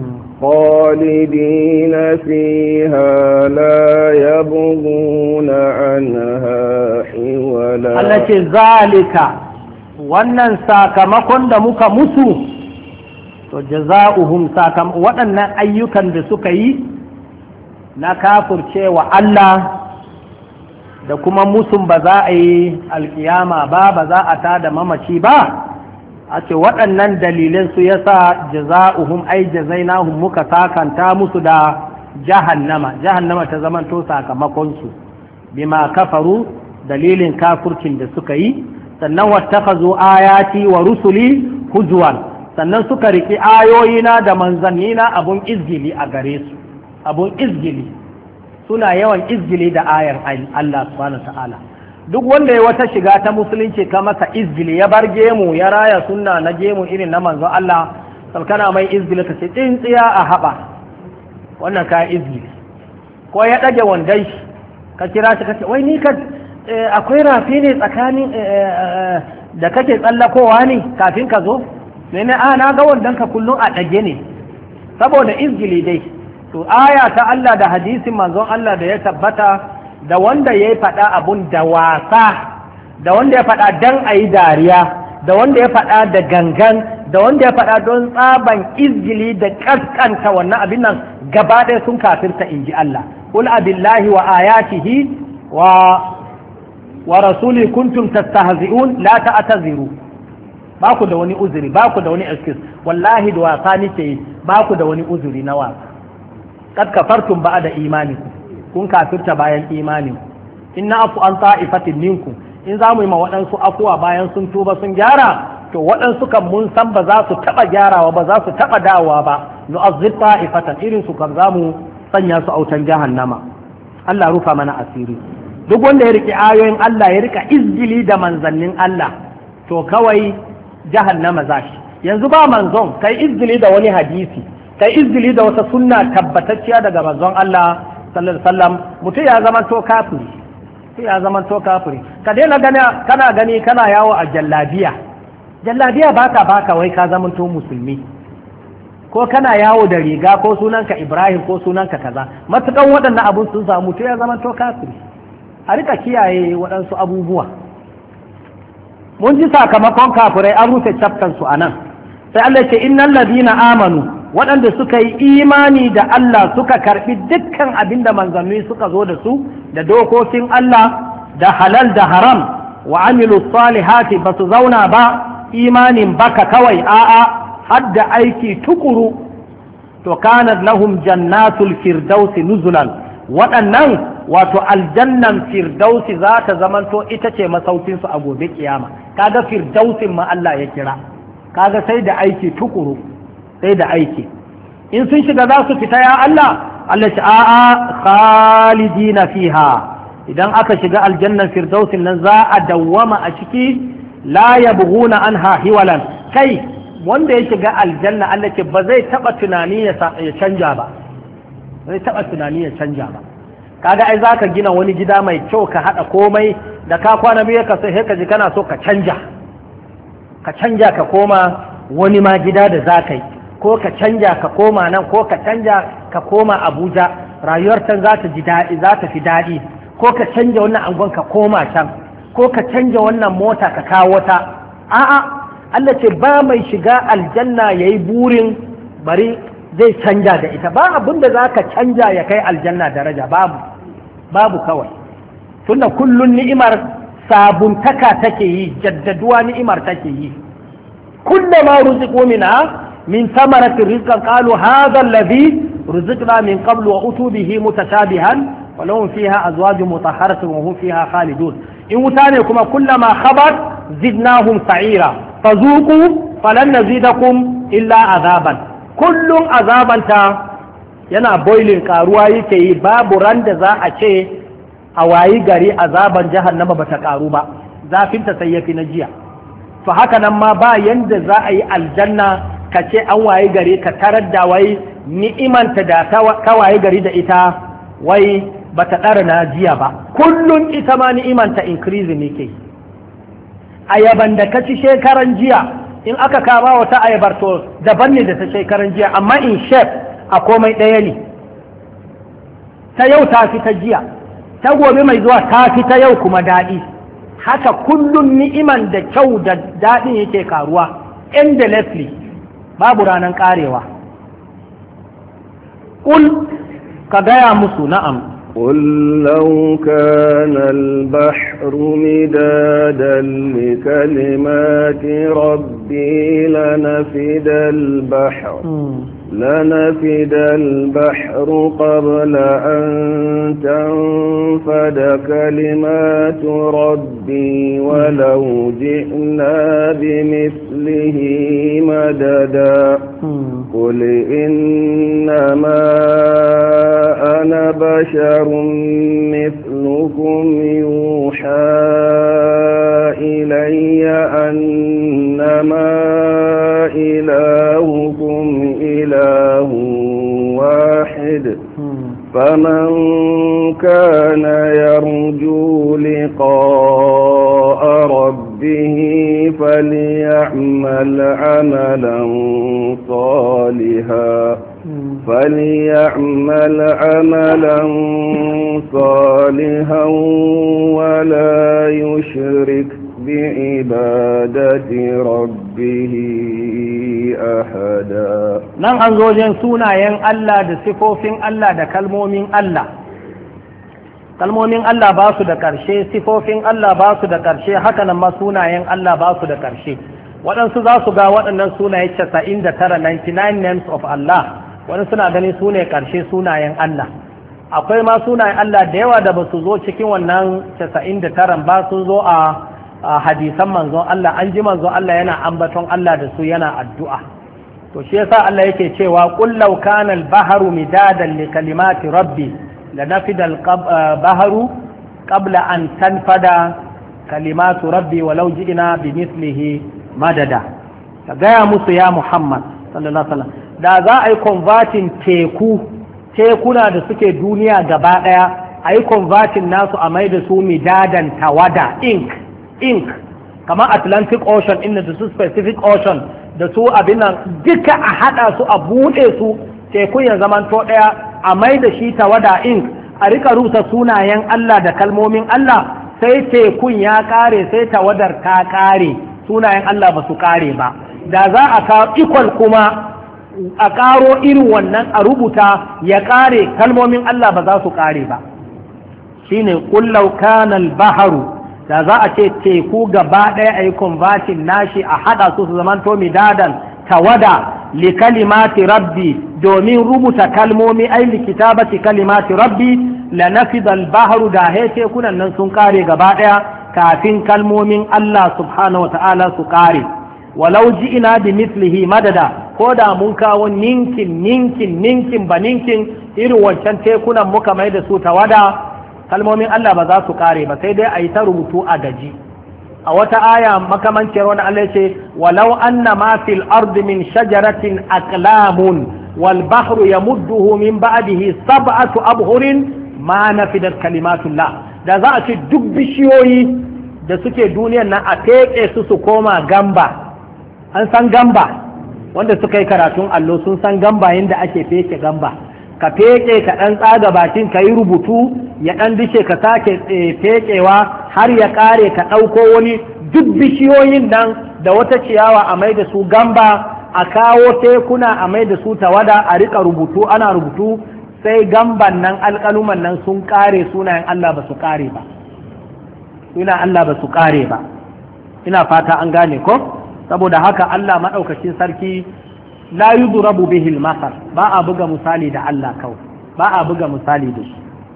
خالدين فيها لا يبغون عنها حولا. التي ذلك wannan sakamakon da muka musu to jaza'uhum sakam waɗannan ayyukan da suka yi na kafircewa Allah da kuma musun ba za a yi alkiyama ba ba za a tada mamaci ba a ce waɗannan dalilin su yasa jaza'uhum ai jazainahum muka sakanta musu da jahannama jahannama ta zamanto sakamakon su bima kafaru dalilin kafurcin da suka yi sannan wattakhazu ayati wa rusuli huzwan sannan suka riki ayoyina da manzannina abun izgili a gare su abun izgili suna yawan izgili da ayar Allah subhanahu ta'ala duk wanda ya wata shiga ta musulunci ka masa izgili ya bar gemu ya raya sunna na gemu irin na manzo Allah salkana mai izgili ka ce tsintsiya a haɓa wannan ka izgili ko ya ɗage wandai ka kira shi ka ce wai ni ka akwai rafi ne tsakanin da kake tsallakowa ne kafin ka zo ne ne a na ga wandan ka kullum a ɗage ne saboda izgili dai to aya ta Allah da hadisin manzon Allah da ya tabbata da wanda ya faɗa abun da wasa da wanda ya faɗa dan a yi dariya da wanda ya faɗa da gangan da wanda ya faɗa don tsaban izgili da ƙasƙanta wannan abin nan gaba ɗaya sun kafirta in ji Allah qul abillahi wa ayatihi wa wa rasuli kuntum tastahzi'un la ta'taziru ba ku da wani uzuri ba ku da wani excuse wallahi da wasa nake ba ku da wani uzuri na wasa kad kafartum ba'da imanikum kun kafirta bayan imani inna afu an ta'ifatin minkum in za mu yi ma waɗansu afuwa bayan sun tuba sun gyara to waɗansu kan mun san ba za su taɓa gyarawa ba za su taɓa dawowa ba nu'azzib ta'ifatan irin su kan za mu sanya su autan jahannama Allah rufa mana asiri duk wanda ya riƙe ayoyin Allah ya rika izgili da manzannin Allah to kawai jahannama za shi yanzu ba manzon kai izgili da wani hadisi kai izgili da wata sunna tabbatacciya daga manzon Allah sallallahu alaihi wasallam mutum ya zama to kafiri sai ya zama to kafiri ka daina gani kana gani kana yawo a jallabiya jallabiya baka baka wai ka zama to musulmi ko kana yawo da riga ko sunanka Ibrahim ko sunanka kaza matukan waɗannan abun sun samu mutum ya zama to kafiri a rika kiyaye waɗansu abubuwa mun ji sakamakon kafirai an rufe chapter su anan sai Allah ce innal ladina amanu waɗanda suka yi imani da Allah suka karɓi dukkan abin da manzanni suka zo da su da dokokin Allah da halal da haram wa amilu salihati ba su zauna ba imanin baka kawai a'a hadda aiki tukuru to kanat lahum jannatul firdausi nuzulan waɗannan wato aljannan firdausi za ta zamanto ita ce masaukinsu a gobe kiyama kaga firdausin ma Allah ya kira kaga sai da aiki tukuru sai da aiki in sun shiga za su fita ya Allah Allah ce a'a khalidina fiha idan aka shiga aljannan firdausin nan za a dawwama a ciki la yabghuna anha hiwalan kai wanda ya shiga aljanna Allah ce ba zai taba tunani ya canja ba zai taba tunani ya canja ba kaga ai zaka gina wani gida mai kyau ka hada komai da ka kwana biyu ka sai ka ji kana so ka canja ka canja ka koma wani ma gida da zaka yi ko ka canja ka koma nan ko ka canja ka koma Abuja rayuwar can za ta ji daɗi za ta fi daɗi ko ka canja wannan angon ka koma can ko ka canja wannan mota ka kawo ta a'a Allah ce ba mai shiga aljanna yayi burin bari zai canja da ita ba abin da za ka canja ya kai aljanna daraja babu babu kawai tunda kullun ni'imar sabuntaka take yi jaddaduwa ni'imar take yi kullama ruziqu minha min thamaratir rizqan qalu hadha alladhi ruziqna min qablu wa utu bihi mutashabihan wa lahum fiha azwajun mutahharatun wa hum fiha khalidun in wuta ne kuma kullama khabat zidnahum sa'ira fazuqu falan nazidakum illa azaban kullum azabanta yana boiling karuwa yake yi babu ran da za a ce a wayi gari azaban jahannama bata karu ba, zafinta sai yafi na jiya. To haka nan ma ba yanda za a yi aljanna ka ce an wayi gari ka tarar da wai ni'imanta da ka wayi gari da ita wai bata ɗara na jiya ba, kullum ita ma ni'imanta increase ne ke. Ayaban da ka ci shekaran jiya in aka kama wata ayabar to daban ne da ta shekaran jiya, amma in shape a komai ɗaya ne. Ta yau ta fi ta jiya, ta gobe mai zuwa ta fi ta yau kuma daɗi. Haka kullum ni'iman da kyau da daɗin yake karuwa endlessly, babu ranar ƙarewa. Ƙul ka gaya musu na'am. قل لو كان البحر مدادا لكلمات ربي لنفد البحر لنفد البحر قبل أن تنفد كلمات ربي ولو جئنا بمثله مددا قل إنما أنا بشر مثلكم يوحى إلي أنما إلهكم إله واحد فمن كان يرجو لقاء ربه فليعمل عملا صالحا فليعمل عملا صالحا ولا يشرك بعبادة ربه أحدا. nan an zo wajen sunayen Allah da sifofin Allah da kalmomin Allah. Kalmomin Allah ba su da ƙarshe, sifofin Allah ba su da ƙarshe, haka nan ma sunayen Allah ba su da ƙarshe. Waɗansu za su ga waɗannan sunaye casa'in da tara, ninety-nine names of Allah, wani suna ganin su ne ƙarshe sunayen Allah. Akwai ma sunayen Allah da yawa da ba su zo cikin wannan casa'in da tara ba, sun zo a hadisan manzon Allah, an ji manzon Allah yana ambaton Allah da su yana addu'a. To shi yasa Allah yake cewa qul law kana al-bahru midadan li kalimati rabbi lanafida al-bahru qabla an tanfada kalimatu rabbi walau ji'na bimithlihi madada. Ka gaya musu ya Muhammad sallallahu alaihi wasallam, da za a yi converting teku tekuna da suke duniya gaba daya a yi converting nasu a mai da su midadan tawada ink ink kamar Atlantic Ocean inda da su Pacific Ocean da su abin nan duka a hada su a bude su tekun ya zamanto daya a mai da shi tawada ink a rika rubuta sunayen Allah da kalmomin Allah, sai tekun ya kare sai tawadar ta kare sunayen Allah ba su kare ba. Da za a kawo equal kuma a karo irin wannan a rubuta ya kare kalmomin Allah ba za su kare ba. Shine kullau kana al-baharu, da za a ce teku gaba ɗaya a yi converting nashi a haɗa su su zamanto midadan tawada li kalimati rabbi, domin rubuta kalmomi ai li kitabati kalimati rabbi la nafida al-bahru, da he tekunan nan sun kare gaba ɗaya kafin kalmomin Allah subhanahu wata'ala su kare. Walau ji'ina bi mislihi madada, ko da mun kawo ninkin ninkin ninkin ba ninkin irin wancan tekunan muka mai da su tawada, kalmomin Allah ba za su kare ba, sai dai a yi ta rubutu a gaji. A wata aya makamancin wani Allah ce walau anna ma fil ardi min shajaratin aqlamun wal bahru yamudduhu min ba'dihi sab'atu abhurin ma nafidat kalimatullah. Da za a ce duk bishiyoyi da suke duniyar nan a teƙe su su koma gamba. An san gamba, wanda suka yi karatun allo sun san gamba yadda ake feke gamba. Ka feke ka ɗan tsaga bakin ka yi rubutu ya ɗan dishe ka sake fekewa har ya ƙare ka ɗauko wani duk bishiyoyin nan da wata ciyawa a mai da su gamba, a kawo tekuna a mai da su tawada a rika rubutu ana rubutu, sai gamban nan alƙaluman nan sun ƙare sunayen Allah ba su ƙare ba. Sunayen Allah ba su ƙare ba. Ina fata an gane ko? Saboda haka Allah maɗaukacin sarki la yudrabu bihi al-masal, ba a buga misali da Allah kawai, ba a buga misali da shi.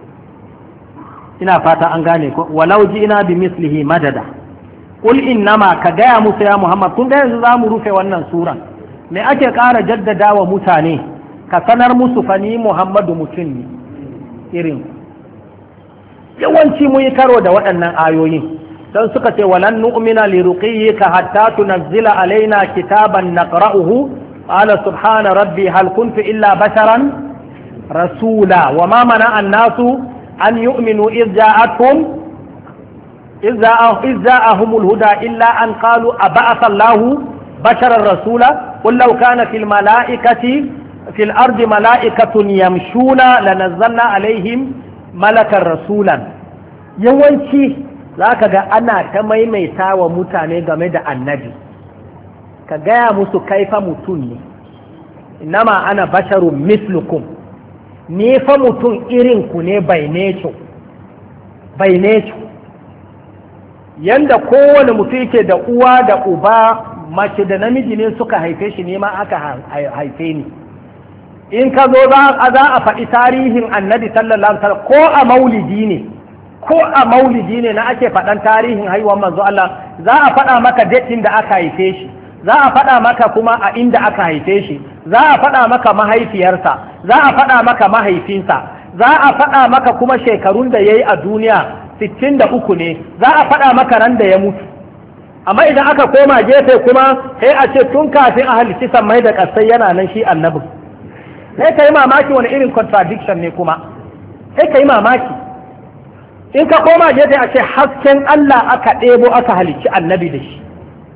Ina fata an gane ko walau ji'na bi mislihi madada. Qul innama, ka gaya musu ya Muhammad, kun ga yanzu zamu rufe wannan suran, me ake ƙara jaddada wa mutane, ka sanar musu fa ni Muhammadu mutum ne irin yawanci mun yi karo da waɗannan ayoyin don suka ce walan nu'mina li ruqiyyika hatta tunazzila alaina kitaban naqra'uhu qala subhana rabbi hal kuntu illa basharan rasula wa ma mana an-nasu an yu'minu idh ja'atuhum idh ja'ahumul huda illa an qalu aba'atha Allahu basharan rasula qul law kana fil mala'ikati fil ardi mala'ikatun yamshuna lanazzalna alaihim malakar rasulan. Yawanci za ka ga ana ta maimaita wa mutane game da annabi, ka gaya musu kaifa mutum ne, inama ana basharun mislukum, ni fa mutum irinku ne by nature, by nature. Yanda kowane mutum yake da uwa da uba, mace da namiji ne suka haife shi ne ma aka haife ni. In ka zo za a faɗi tarihin annabi sallallahu alaihi wasallam ko a maulidi ne, ko a maulidi ne na ake faɗan tarihin haihuwar manzo Allah, za a faɗa maka datin da aka haife shi, za a faɗa maka kuma a inda aka haife shi, za a faɗa maka mahaifiyarsa, za a faɗa maka mahaifinsa, za a faɗa maka kuma shekarun da ya yi a duniya sittin da uku ne, za a faɗa maka ran da ya mutu. Amma idan aka koma gefe kuma sai a ce tun kafin a halicci sammai da ƙasai yana nan shi annabin. Sai ka yi mamaki wani irin contradiction ne kuma, sai ka yi mamaki. In ka koma gefe a ce hasken Allah aka ɗebo aka halicci annabi da shi.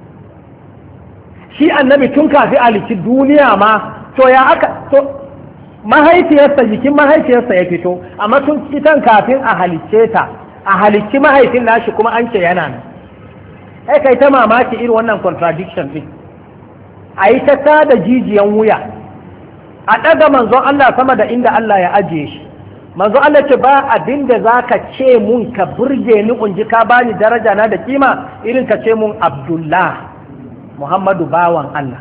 Shi annabi tun kafin halicci duniya ma, to ya aka, to mahaifiyarsa jikin mahaifiyarsa ya fito, amma tun kitan kafin a halicce ta, a halicci mahaifin nashi kuma an ce yana nan. Sai kai ta mamaki irin wannan contradiction din. A yi ta tada jijiyan wuya, a ɗaga manzon Allah sama da inda Allah ya ajiye shi. Manzo Allah ce ba abin da za ka ce mun ka burge ni unji ka bani daraja na da kima irin ka ce mun Abdullah Muhammadu bawan Allah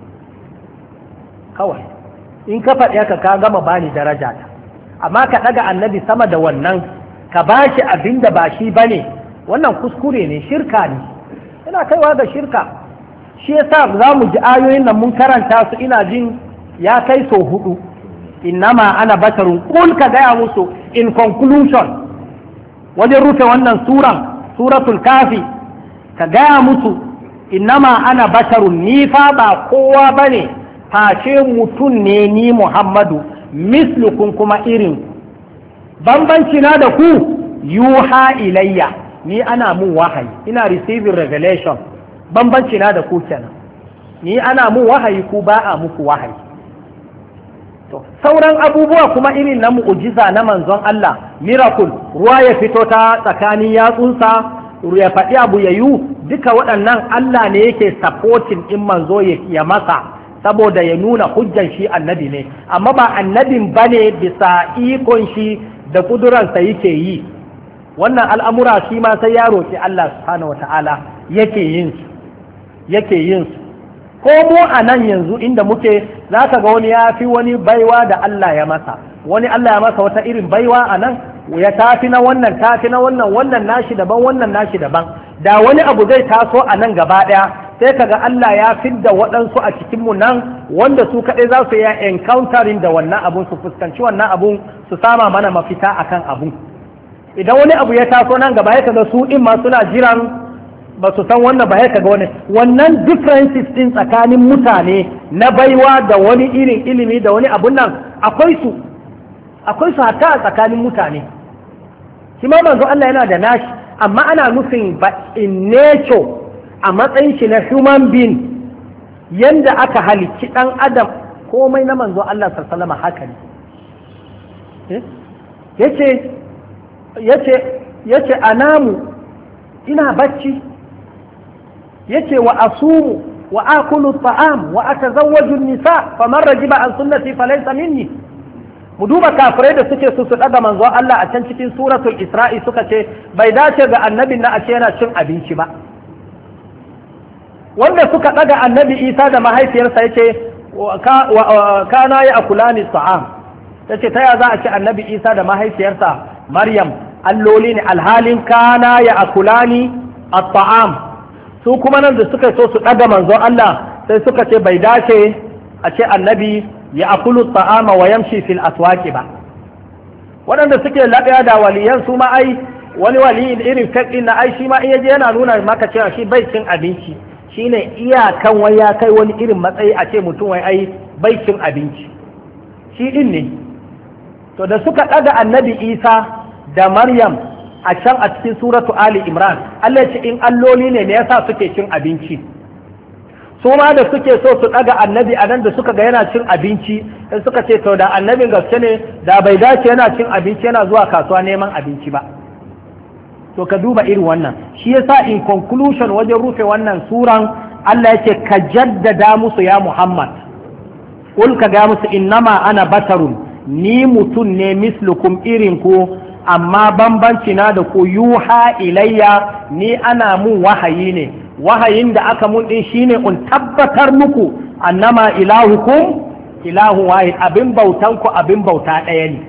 kawai in ka faɗi haka ka gama bani daraja ta, amma ka ɗaga annabi sama da wannan ka ba shi abin da ba shi bane, wannan kuskure ne, shirka ne, ina kaiwa ga shirka. Shi yasa za mu ji ayoyin nan mun karanta su ina jin ya kai sau hudu. Innama ana basharun, kul ka gaya musu in conclusion wajen rufe wannan suran suratul kafi, ka gaya musu innama ana basharun, ni fa ba kowa bane face mutum ne ni Muhammadu mislukum kuma irin. Bambanci na da ku yuha ilayya, ni ana mun wahayi, ina receiving revelation. Bambanci na da ku kenan, ni ana mun wahayi ku ba a muku wahayi. Sauran abubuwa kuma irin na mu'ujiza na manzon Allah, miracle, ruwa ya fito ta tsakanin yatsunsa, ya faɗi abu ya yi, duka waɗannan Allah ne yake supporting in manzo ya masa saboda ya nuna hujjan shi annabi ne, amma ba annabin bane bisa ikon shi da kuduransa yake yi. Wannan al'amura shi ma sai ya roƙi Allah subhanahu wata'ala yake yin su, yake yin su. Ko mu a nan yanzu inda muke za ka ga wani ya fi wani baiwa da Allah ya masa, wani Allah ya masa wata irin baiwa a nan ya tafi na wannan tafi na wannan wannan nashi daban wannan nashi daban. Da wani abu zai taso a nan gaba ɗaya sai ka ga Allah ya fidda waɗansu a cikinmu nan wanda su kaɗai za su yi encountering da wannan abun, su fuskanci wannan abun, su sama mana mafita akan abun. Idan wani abu ya taso nan gaba ya kaga su ɗin ma suna jiran ba su san wannan ba ya kaga wani wannan differences din tsakanin mutane na baiwa da wani irin ilimi da wani abun nan akwai su akwai su hatta a tsakanin mutane. Shi ma manzo Allah yana da nashi, amma ana nufin ba in nature a matsayin shi na human being yanda aka halicci dan adam komai na manzo Allah sallallahu alaihi wasallam haka ne. Yace yace yace anamu ina bacci, yace wa asumu wa akulu ta'am wa atazawwaju nisa faman rajiba an sunnati falaysa minni. Mu duba kafirai da suke su su daga manzo Allah a can cikin suratul Isra'i suka ce bai dace ga annabin na a ce yana cin abinci ba. Wanda suka daga annabi Isa da mahaifiyarsa yace kana ya akulani ta'am, yace ta ya za a ce annabi Isa da mahaifiyarsa Maryam alloli ne alhalin kana ya akulani at-ta'am. Su kuma nan da suka so su ɗaga manzo Allah sai suka ce bai dace a ce annabi ya akulu ta'ama wa yamshi fil aswaqi ba. waɗanda suke laƙaya da waliyan su ma ai wani waliyin irin faɗin na ai shi ma iya je yana nuna maka cewa shi bai cin abinci shine iyakan wai ya kai wani irin matsayi a ce mutum wai ai bai cin abinci shi din ne. To da suka ɗaga annabi Isa da Maryam a can a cikin suratu Ali Imran Allah ya ce in alloli ne me yasa suke cin abinci, su ma da suke so su ɗaga annabi a nan da suka ga yana cin abinci sai suka ce to da annabin gaske ne da bai dace yana cin abinci yana zuwa kasuwa neman abinci ba. To ka duba irin wannan, shi yasa in conclusion wajen rufe wannan suran Allah ya ce ka jaddada musu ya Muhammad, kul ka ga musu innama ana basarun, ni mutum ne mislukum irin ku, amma bambanci na da ku yuha ilayya, ni ana mun wahayi ne, wahayin da aka mun din shine in tabbatar muku annama ilahukum ilahu wahid, abin bautan ku abin bauta ɗaya ne,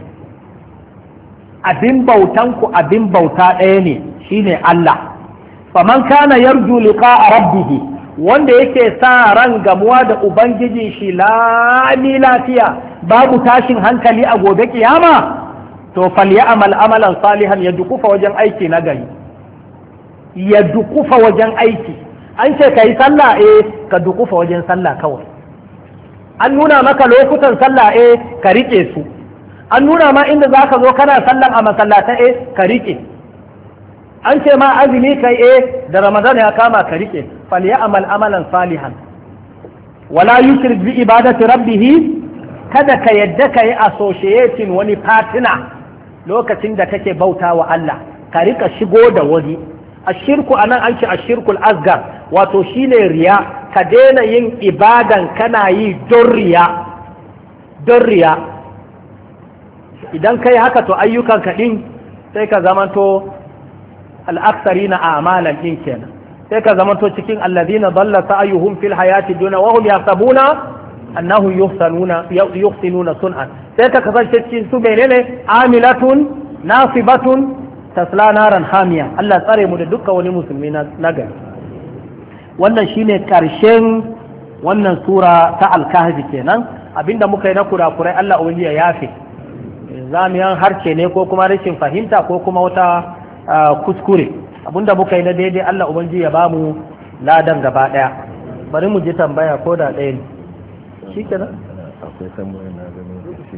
abin bautan ku abin bauta ɗaya ne shine Allah. Faman kana yarju liqa'a rabbih, wanda yake sa ran gamuwa da ubangiji shi lami lafiya babu tashin hankali a gobe kiyama, to falyamal amalan salihan, ya dukufa wajen aiki na gari, ya dukufa wajen aiki. An ce ka yi sallah eh ka dukufa wajen sallah kawai, an nuna maka lokutan sallah eh ka rike su, an nuna ma inda za ka zo kana sallan a masallata eh ka rike, an ce ma azumi kai eh da ramadan ya kama ka rike. falyamal amalan salihan wala yushrik bi ibadati rabbih, kada ka yadda ka yi associating wani partner lokacin da kake bauta wa Allah, ka rika shigo da wani. Ashirku anan an ce ashirkul asgar, wato shine riya, ka daina yin ibadan kana yi don riya, don riya. Idan kai haka to ayyukan ka din sai ka zamanto al-aksarina a'malan din kenan, sai ka zamanto cikin alladhina dalla sa'yuhum fil hayati dunya wa hum yahsabuna annahu yuhsanuna yuhsinuna sun'an, sai ka kasance cikin su menene amilatun nasibatun tasla naran hamiya. Allah tsare mu da dukkan wani musulmi na gari. Wannan shine karshen wannan sura ta al-kahfi kenan. Abinda muka yi na kurakurai Allah ubangiji ya yafe, zamiyan harce ne ko kuma rashin fahimta ko kuma wata kuskure. Abinda muka yi na daidai Allah ubangiji ya bamu ladan gaba daya. Bari mu ji tambaya ko da ɗaya ne. Shi kenan? Akwai tambaya na ganin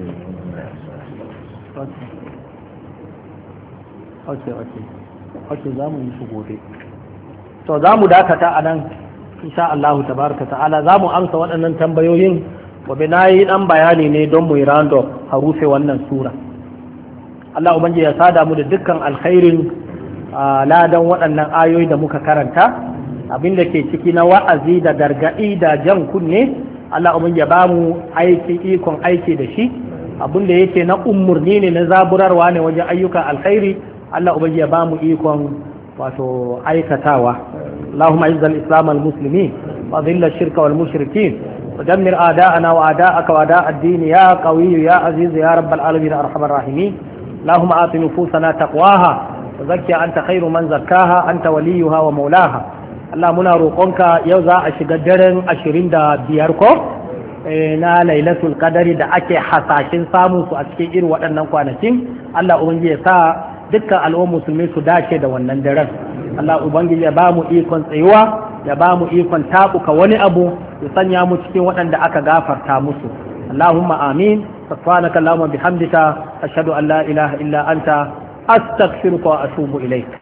ok ok ok za mu yi su gobe. To za mu dakata a nan insha Allah tabaraka ta'ala, za mu amsa waɗannan tambayoyin gobe. Na yi ɗan bayani ne don mu yi rando a rufe wannan sura. Allah ubangiji ya sada mu da dukkan alkhairin ladan waɗannan ayoyi da muka karanta, abin da ke ciki na wa'azi da gargaɗi da jan kunne Allah ubangiji ya ba mu aiki ikon aiki da shi, abin da yake na umurni ne na zaburarwa ne wajen ayyukan alkhairi Allah ubangiji ya ba mu ikon wato aikatawa. Allahumma izza al-islam al-muslimin wa dhilla ash-shirka wal mushrikin wa dammir a'da'ana wa a'da'aka wa a'da' ad-din ya qawiy ya aziz ya rabbal alamin arhamar rahimin. Allahumma ati nufusana taqwaha wa zakkiha anta khairu man zakkaha anta waliyuha wa mawlaha. Allah muna roƙonka yau za a shiga daren ashirin da biyar ko na lailatul qadari da ake hasashen samun su a cikin irin waɗannan kwanakin. Allah ubangiji ya sa dukkan al'ummar musulmi su dace da wannan daren. Allah ubangiji ya ba mu ikon tsayuwa, ya ba mu ikon tabuka wani abu, ya sanya mu cikin waɗanda aka gafarta musu. Allahumma amin. Subhanaka Allahumma bihamdika ashhadu an la ilaha illa anta astaghfiruka wa atubu ilayk.